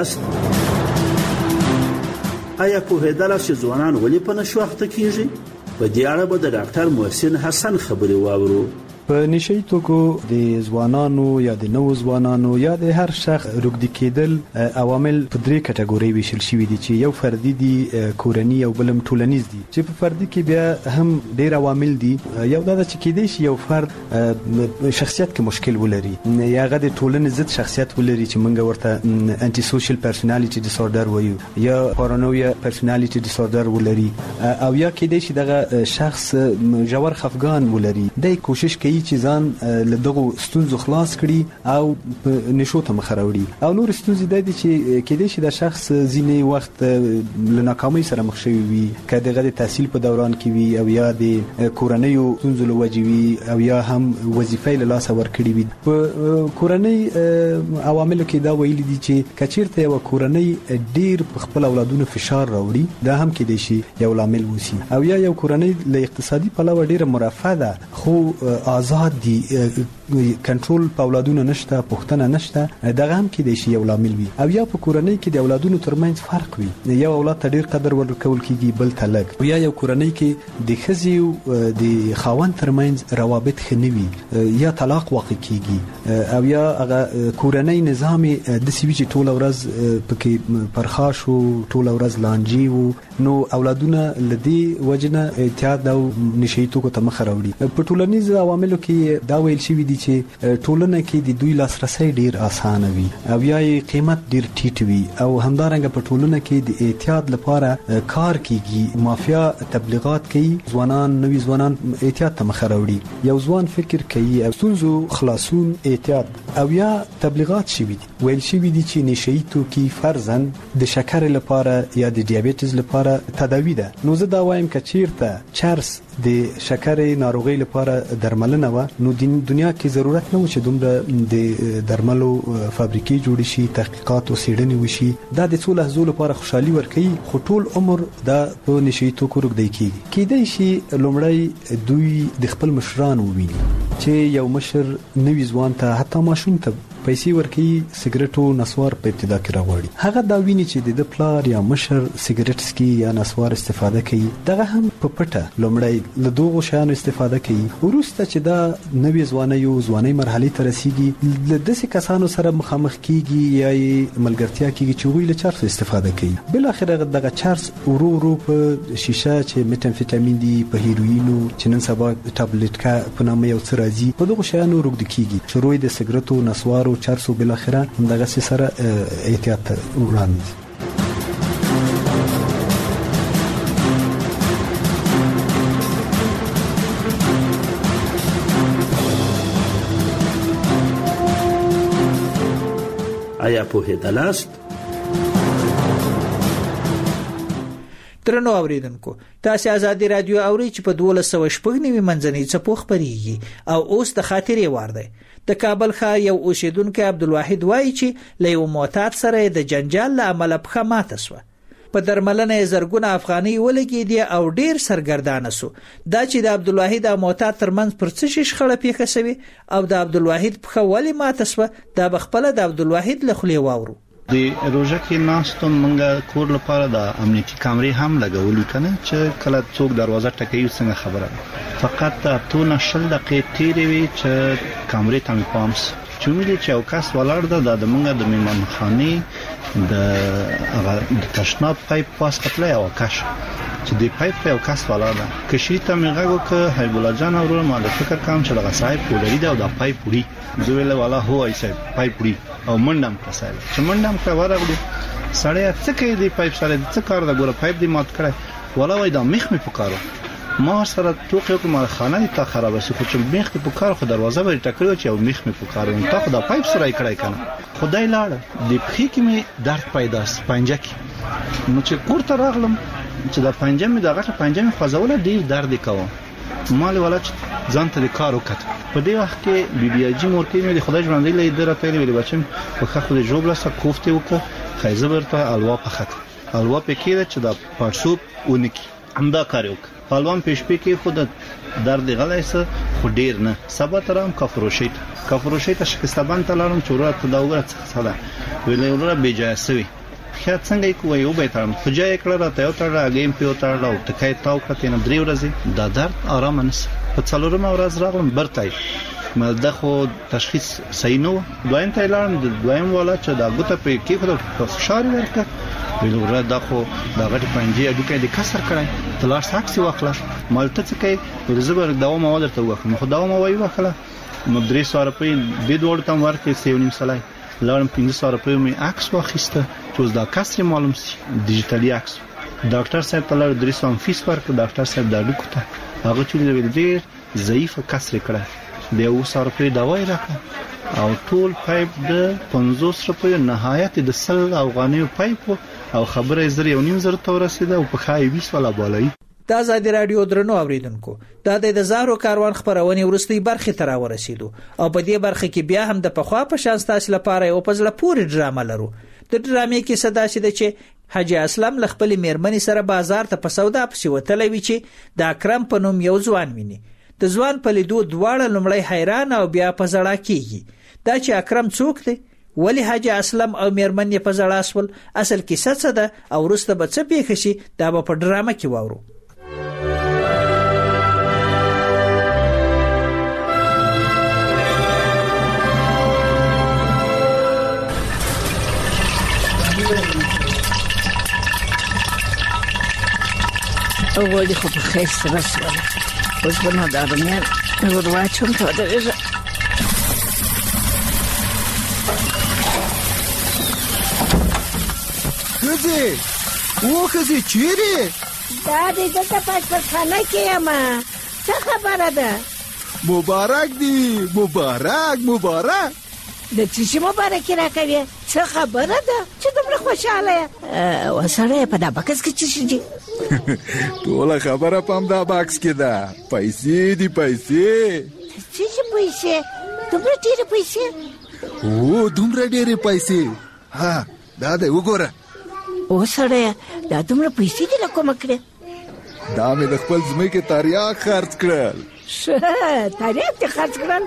Speaker 5: په هداله چې ځوانان ولې په نشو وخت کیږي په دې اړه به د ډاکټر محسن حسن خبري واورو.
Speaker 12: په نشئی توکو د ځوانانو یا د نوو ځوانانو یا د هر شخص روږدي کېدل عوامل په درې کټګوري ویشل شوي دي چې یو فردي دي، کورني او بلم ټولنیز دي. چې په فردي کې بیا هم ډېر عوامل دي. یو دا چې کېدای شي یو فرد شخصیت کې مشکل ولري یا هغه د ټولنې ضد شخصیت ولري چې موږ ورته انټي سوشل پرسنالټي ډیس اوردر وایو یا پارانویا پرسنالټي ډیس اوردر ولري او یا کېدای شي دغه شخص ژور خفګان ولري. د کوشش کوي چې ځان له دغه ستونزو خلاص کړي او نشو ته مخ راوړي. او نور ستونزې د دې چې کېدای شي د شخص ځینې وخت له ناکامۍ سره مخ شوی وي، که دغه د تحصیل په دوران کې وي او یا د کورنۍ ستونزو له وجې وي او یا هم وظیفې له لاسه ورکړي وي. په کورنۍ عواملو کې دا ویلي دي چې کچیرته یو کورنۍ ډیر په خپل اولادونو فشار راوړي، دا هم کېدای شي یو عامل وسی. او یا یو کورنۍ له اقتصادي پلوه ډیره مرفه ده خو آزاد دي، کنټرول په اولادونو نشته، پښتنه نشته، دغه هم کېدای شي یو عامل وي. او یا په کورنۍ کې د اولادونو ترمنځ فرق وي، یو اولاد ته ډیر قدر ورکول کیږي بل ته لږ. او یا کورنۍ کې د ښځې او د خاوند ترمنځ روابط ښه نه وي یا طلاق واقع کیږي. او یا هغه کورنۍ نظام د سیوی چې ټول ورځ پکې پرخاشو، ټول ورځ لانجی وو، نو اولادونه لدی وجنه اعتیاد او نشئی توکو ته مخ راوړي. په ټولنیز عواملو کې دا ویل شوی دي چې ټولنه کې د دوی لاسرسي ډیر اسانه وي او یا قیمت ډیر ټیټ وي او همدارنګه په ټولنه کې د اعتیاد لپاره کار کیږي، مافیا تبلیغات کوي، ځوانان نوی ځوانان اعتیاد ته مخ راوړي. یو ځوان فکر کوي او ستونزو خلاصون اعتیاد او یا تبلیغات شوی دي. ویل شوی دي چې نشئی توکي فرضاً د شکر لپاره یا د دیابېټس لپاره تداوی ده. نو زه دا وایم چې چیرته چرس د شکر ناروغي لپاره درملنه و، نو د دنیا کې ضرورت نه و چې دومره د درملو فابریکې جوړ شي، تحقیقات او څېړنې وشي. دا د څو لحظو لپاره خوشحالي ورکوي خو ټول عمر دا په نشئی توکو روږدی کیږي. کېدای شي لومړی دوی د خپل مشران وویني چې یو مشر نوی ځوان ته حتی ماشوم ته پیسې ورکوي سیګریټ او نسوار په ابتدا کې راوړي. هغه دا ویني چې د پلار یا مشر سیګریټ سکي یا نسوار استفاده کوي، دغه هم په پټه لومړی له دوغو شیانو استفاده کوي. وروسته چې دا نوې ځوانۍ مرحلې ته رسیږي، له داسې کسانو سره مخامخ کیږي یا ملګرتیا کیږي چې هغوی له چرس استفاده کوي. بالاخره دغه چرس ورو ورو په شیشه چې میتامفیټامین دي، په هیروینو چې نن سبا ټابلیټ کا په نامه یو څه راځي، په دغه شیانو روږدي کیږي. شروع د سیګریټو، نسوارو، چرسو بالاخره دغه سره احتیاط وړاندې.
Speaker 5: آیا پوهېدلاست؟
Speaker 13: درنو اوریدونکو، تاسو آزادي رادیو اورئ چې په 1290 منځنۍ څپو خبريږي او اوس د خاطرې وار دی. د کابل ښار یو اوسیدونکو عبدالواحد وایي چې له یو معتاد سره د جنجال له امله پښه ماته شوه. په درملنه زرګونه افغاني ولګېدې او ډیر سرګردانه سو. دا چې د عبدالواحد او معتاد ترمنځ پر څه شي شخړه پیښه شوې او د عبدالواحد پښه ولې ماته شوه، دا بخپله د عبدالواحد له خولې واورو.
Speaker 29: د روژه کې ناستو منګه کور لپاره د امنیتي کامرې هم لګولې کنه چې کله څوک دروازه ټکوي څنګه خبره، فقط اتونه شل دقیقې تیرې وي چې کامرې ته مې پام شو چې ویل چې یو کس ولاړ ده د منګه د میمانخانې د تشناب پایپ پاس کتلې او کش چې د پایپ په یو کس ولاړ ده. کشي ته مې غوږ ک حبیب الله جان اورل ما د فکر کوم چې لغه صاحب پولري ده او د پایپ پوری زه ویل والا هو ای صاحب پایپ پوری او منډم کسایل چې منډم کا ورغلو سړی څه کوي دی پایپ سره څه کار ده ګوره پایپ دی مات کړی ولا وای دا میخ می پکارو ما سره ټوکې کوم خانه ته خراب شي خو چې میخ په کار خو دروازه به ټکړو چې یو میخ می پکارو تا خو دا پایپ سره کړای کنه خدای لاړ دی پخې کې می درد پیدا پنجه کې نو چې کور ته راغلم چې دا پنجه می دغه پنجه می خوځول ډیر درد کوم مال ولا ځان ته کار وکړ په دې وخت کې بي بي اجي مور کې مې خدای ژوندۍ لې درته ویلې بچم په خخ د جوړ لاسه کوفته وکړه خایزه ورته الوا په خط الوا په کې چې دا پړسوب ونکي همدا کار وکړ پهلوان پېشپې کې خود درد غلایسه خو ډیر نه سبا ترام کفروشیت شکستبان ته لاړم چې ورته دا وګړه څه ده ویلې ورته بیجاسوي خیا څنګه کوی یو به ترم خجای کړه راته یو تر راګیم په تر راو تکای تاو کړه نه 3 ورځې دا درد آرام نس په څلورم ورځ راغلم برتای مده خو تشخیص صحیح نو دویم تایلان د دویم والا چې دا ګوته په کې خو فشار ورکړه ویلو دا خو دا غټ پنجې اډوکې د کسر کړای تلار ساکسي واخله مالته څه کوي ورزبر دوا ما ودرته وکم خو دوا ما وای واخله نو 300 روپۍ به دوړ تم ورکې 7.5 سلای لارم 500 روپۍ می عکس واخیسته چې دا کسر معلوم سي ډیجیټالي عکس ډاکټر صاحب تلار 300 فیس ورک ډاکټر صاحب دا ډوکته هغه چې ډېر ضعیف کسر کړه د 100 روپۍ دوا یې راکړه او ټول پایپ د 50 روپۍ نهایت د 100 افغانیو پایپ او خبره زری یو نیم زر ته رسیده او په خای 20 ولا بالای
Speaker 13: د آزادي رادیو درنو اوریدونکو دا د زهرو کاروان خبرونه ورستي برخه تر ورسېدو او په دې برخه کې بیا هم د پخوا په شان تاسو لپاره یو پزله پوری ډرامه لرو د ډرامې کې صدا شي چې حاجی اسلم لخپل میرمنې سره بازار ته په سودا پسې وتلی وی چې د اکرم په نوم یو ځوان ویني د ځوان په لیدو دواړه لمړی حیران او بیا په زړه کېږي دا چې اکرم څوک دی ولی حاجی اسلم او میرمنې په زړه اسول اصل کیسه څه ده او ورسته به څه پیښ شي دا به په ډرامه کې واورو
Speaker 30: اول خو په خیر سره سره اوس په نادارمه ورواچم ته درځه
Speaker 1: خزي چیرې
Speaker 30: دا دې د پاکستان کې ما څه خبره ده
Speaker 1: مبارک دی مبارک
Speaker 30: د چی مبارک راکوي څه خبره ده چې دومره خوشاله وسره په دا بکس کې چی شي
Speaker 31: ټول خبره پم دا باکس کې ده پیسې دي پیسې
Speaker 30: دومره ډېرې پیسې
Speaker 1: او دومره ډېرې پیسې ها دا دې وګوره
Speaker 30: وسره دا دومره پیسې دي لکه مکړه
Speaker 31: دا مې د خپل ځمکې تاریاخ خرڅ کړل
Speaker 30: تاریاخ ته خرڅ کړل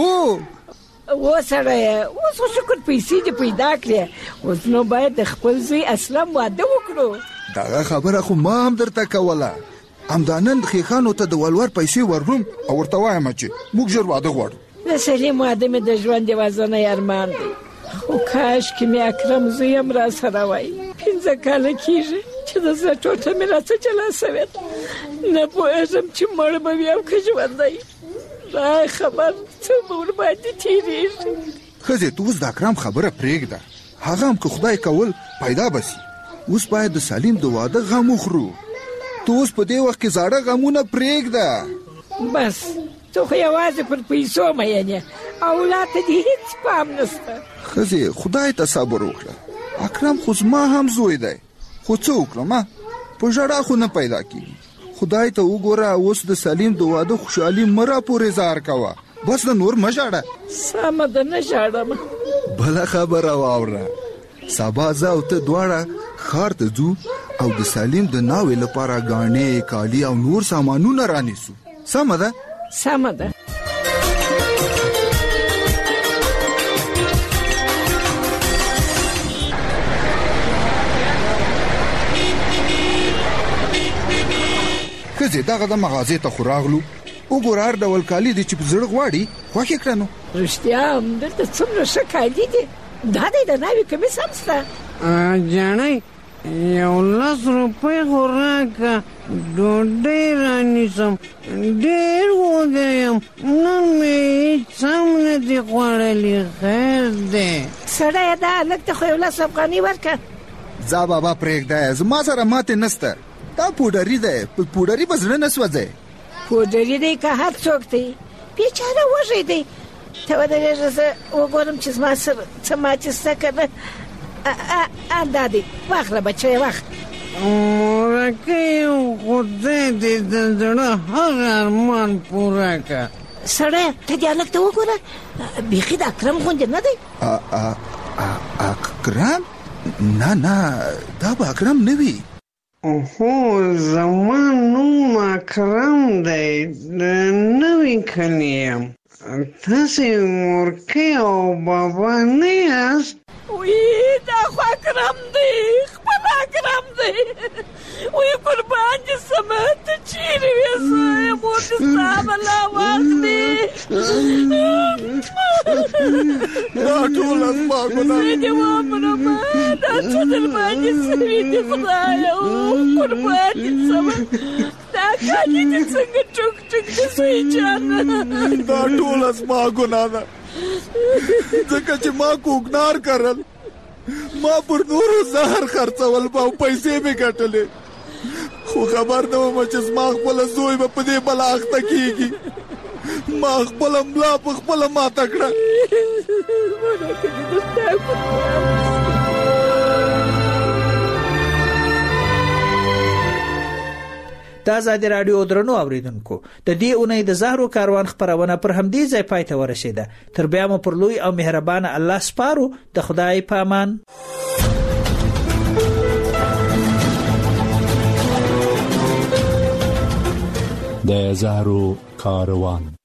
Speaker 30: وسره اوس شکر پیسې دې پیدا کړې اوس نو باید د خپل ځای اسلام واده وکړو
Speaker 1: دا خبره خو ما هم درته کوله همدانن خېخانو ته د ولور پیسې ورهم او ورته وایم چې موږ ژر واده غواړو
Speaker 30: د سلیم واده مې د ژوند یوازینی ارمان دی خو کاش کې مې اکرم زویم را سره وای 15 کاله کېږي چې د زړه ټوټه مې راڅه چلا سوې نه پوهېږم چې مړ به وي او که ژوندی دا خبر څه به ورباندې تېرېږي
Speaker 1: ښځې ته اوس د اکرم خبره پرېږده هغه هم که خدای کول پیدا به سي اوس باید د سلیم د واده غم وخورو ته اوس په دې وخت کې زاړه غمونه پرېږده
Speaker 30: بس ته خو یوازې پر پیسو مینې اولاد ته دې هېڅ پام نشته
Speaker 1: ښځې خدای ته صبر وکړه اکرم خو زما هم زوی دی خو څه وکړم په ژړا خو نه پیدا کېږي خدای ته وګوره اوس د سلیم د واده خوشحالي مه راپورې زار کوه بس د نور مه ژاړه
Speaker 30: سمه ده نه ژاړم
Speaker 1: بله خبره واوره سبا زه او ته دواړه ښار ته ځو او د سلیم د ناوې لپاره ګاڼې کالي او نور سامانونه رانیسو سمه ده
Speaker 30: سمه ده
Speaker 1: ښځې دغه د مغازې ته خو راغلو وګوره هر ډول کالي دي چې په زړه غواړي خوښ یې کړه نو
Speaker 30: رښتیا همدلته څومره ښه کالي دي دا دی د ناوې کمیس هم شته
Speaker 14: جانۍ 10 روپۍ خو راکړه ډوډۍ رانیسم ډېر وږی یم نن مې هېڅ هم نه دي خوړلي خیر دی
Speaker 30: سړیه دا هلک ته خو 11 افغانۍ ورکړه
Speaker 1: ځه بابا پرېږده زما سره ماتې نسته دا پوډري دی په پوډري به زړه نه سوځی
Speaker 30: پوډري دی که هر څوک دی بیچاره وږی دی ته ودرېږه زه وګورم چې زما سره څه ماتې شته که نه دا دی واخله بچی واخله
Speaker 14: مورکۍ خدای دې د زړه هغه ارمان پوره کړه
Speaker 30: سړیه ته دې هلک ته وګوره بیخي د اکرم غوندې نه دی
Speaker 1: اکرم نه دا به اکرم نه وي
Speaker 14: هو زما نوم اکرم دی د نوي کلي یم تاسې مورکۍ او بابا نه یاست؟
Speaker 30: وی دا خو اکرم دی، خپل اکرم دی. وی قربان دې سمه ته چیرې وې؟ زه مور دې ستا بلا واخلي.
Speaker 31: دا ټوله زما ګناه.
Speaker 30: زه دې ومرمه، دا څه در باندې سوي دي خدایه. قربان دې سمه دا کالي دې څنګه ټوک ټوک دي سوی جانه.
Speaker 31: دا ټوله زما ګناه ده، ځکه چې ما کوګنار کرل، ما پر نورو زهر خرڅول او پیسې مې ګټلې، خو خبر نه وم چې زما خپل زوی به په دې بلا اخته کیږي. ما خپل ملا په خپل ماته کړه.
Speaker 13: د آزادي رادیو درنو اوریدونکو، د دې اونۍ د زهرو کاروان خبرونه پر همدې ځای پای ته ورسیده. تر بیا مو پر لوی او مهربان الله سپارو. د خدای په امان.
Speaker 11: د زهرو کاروان.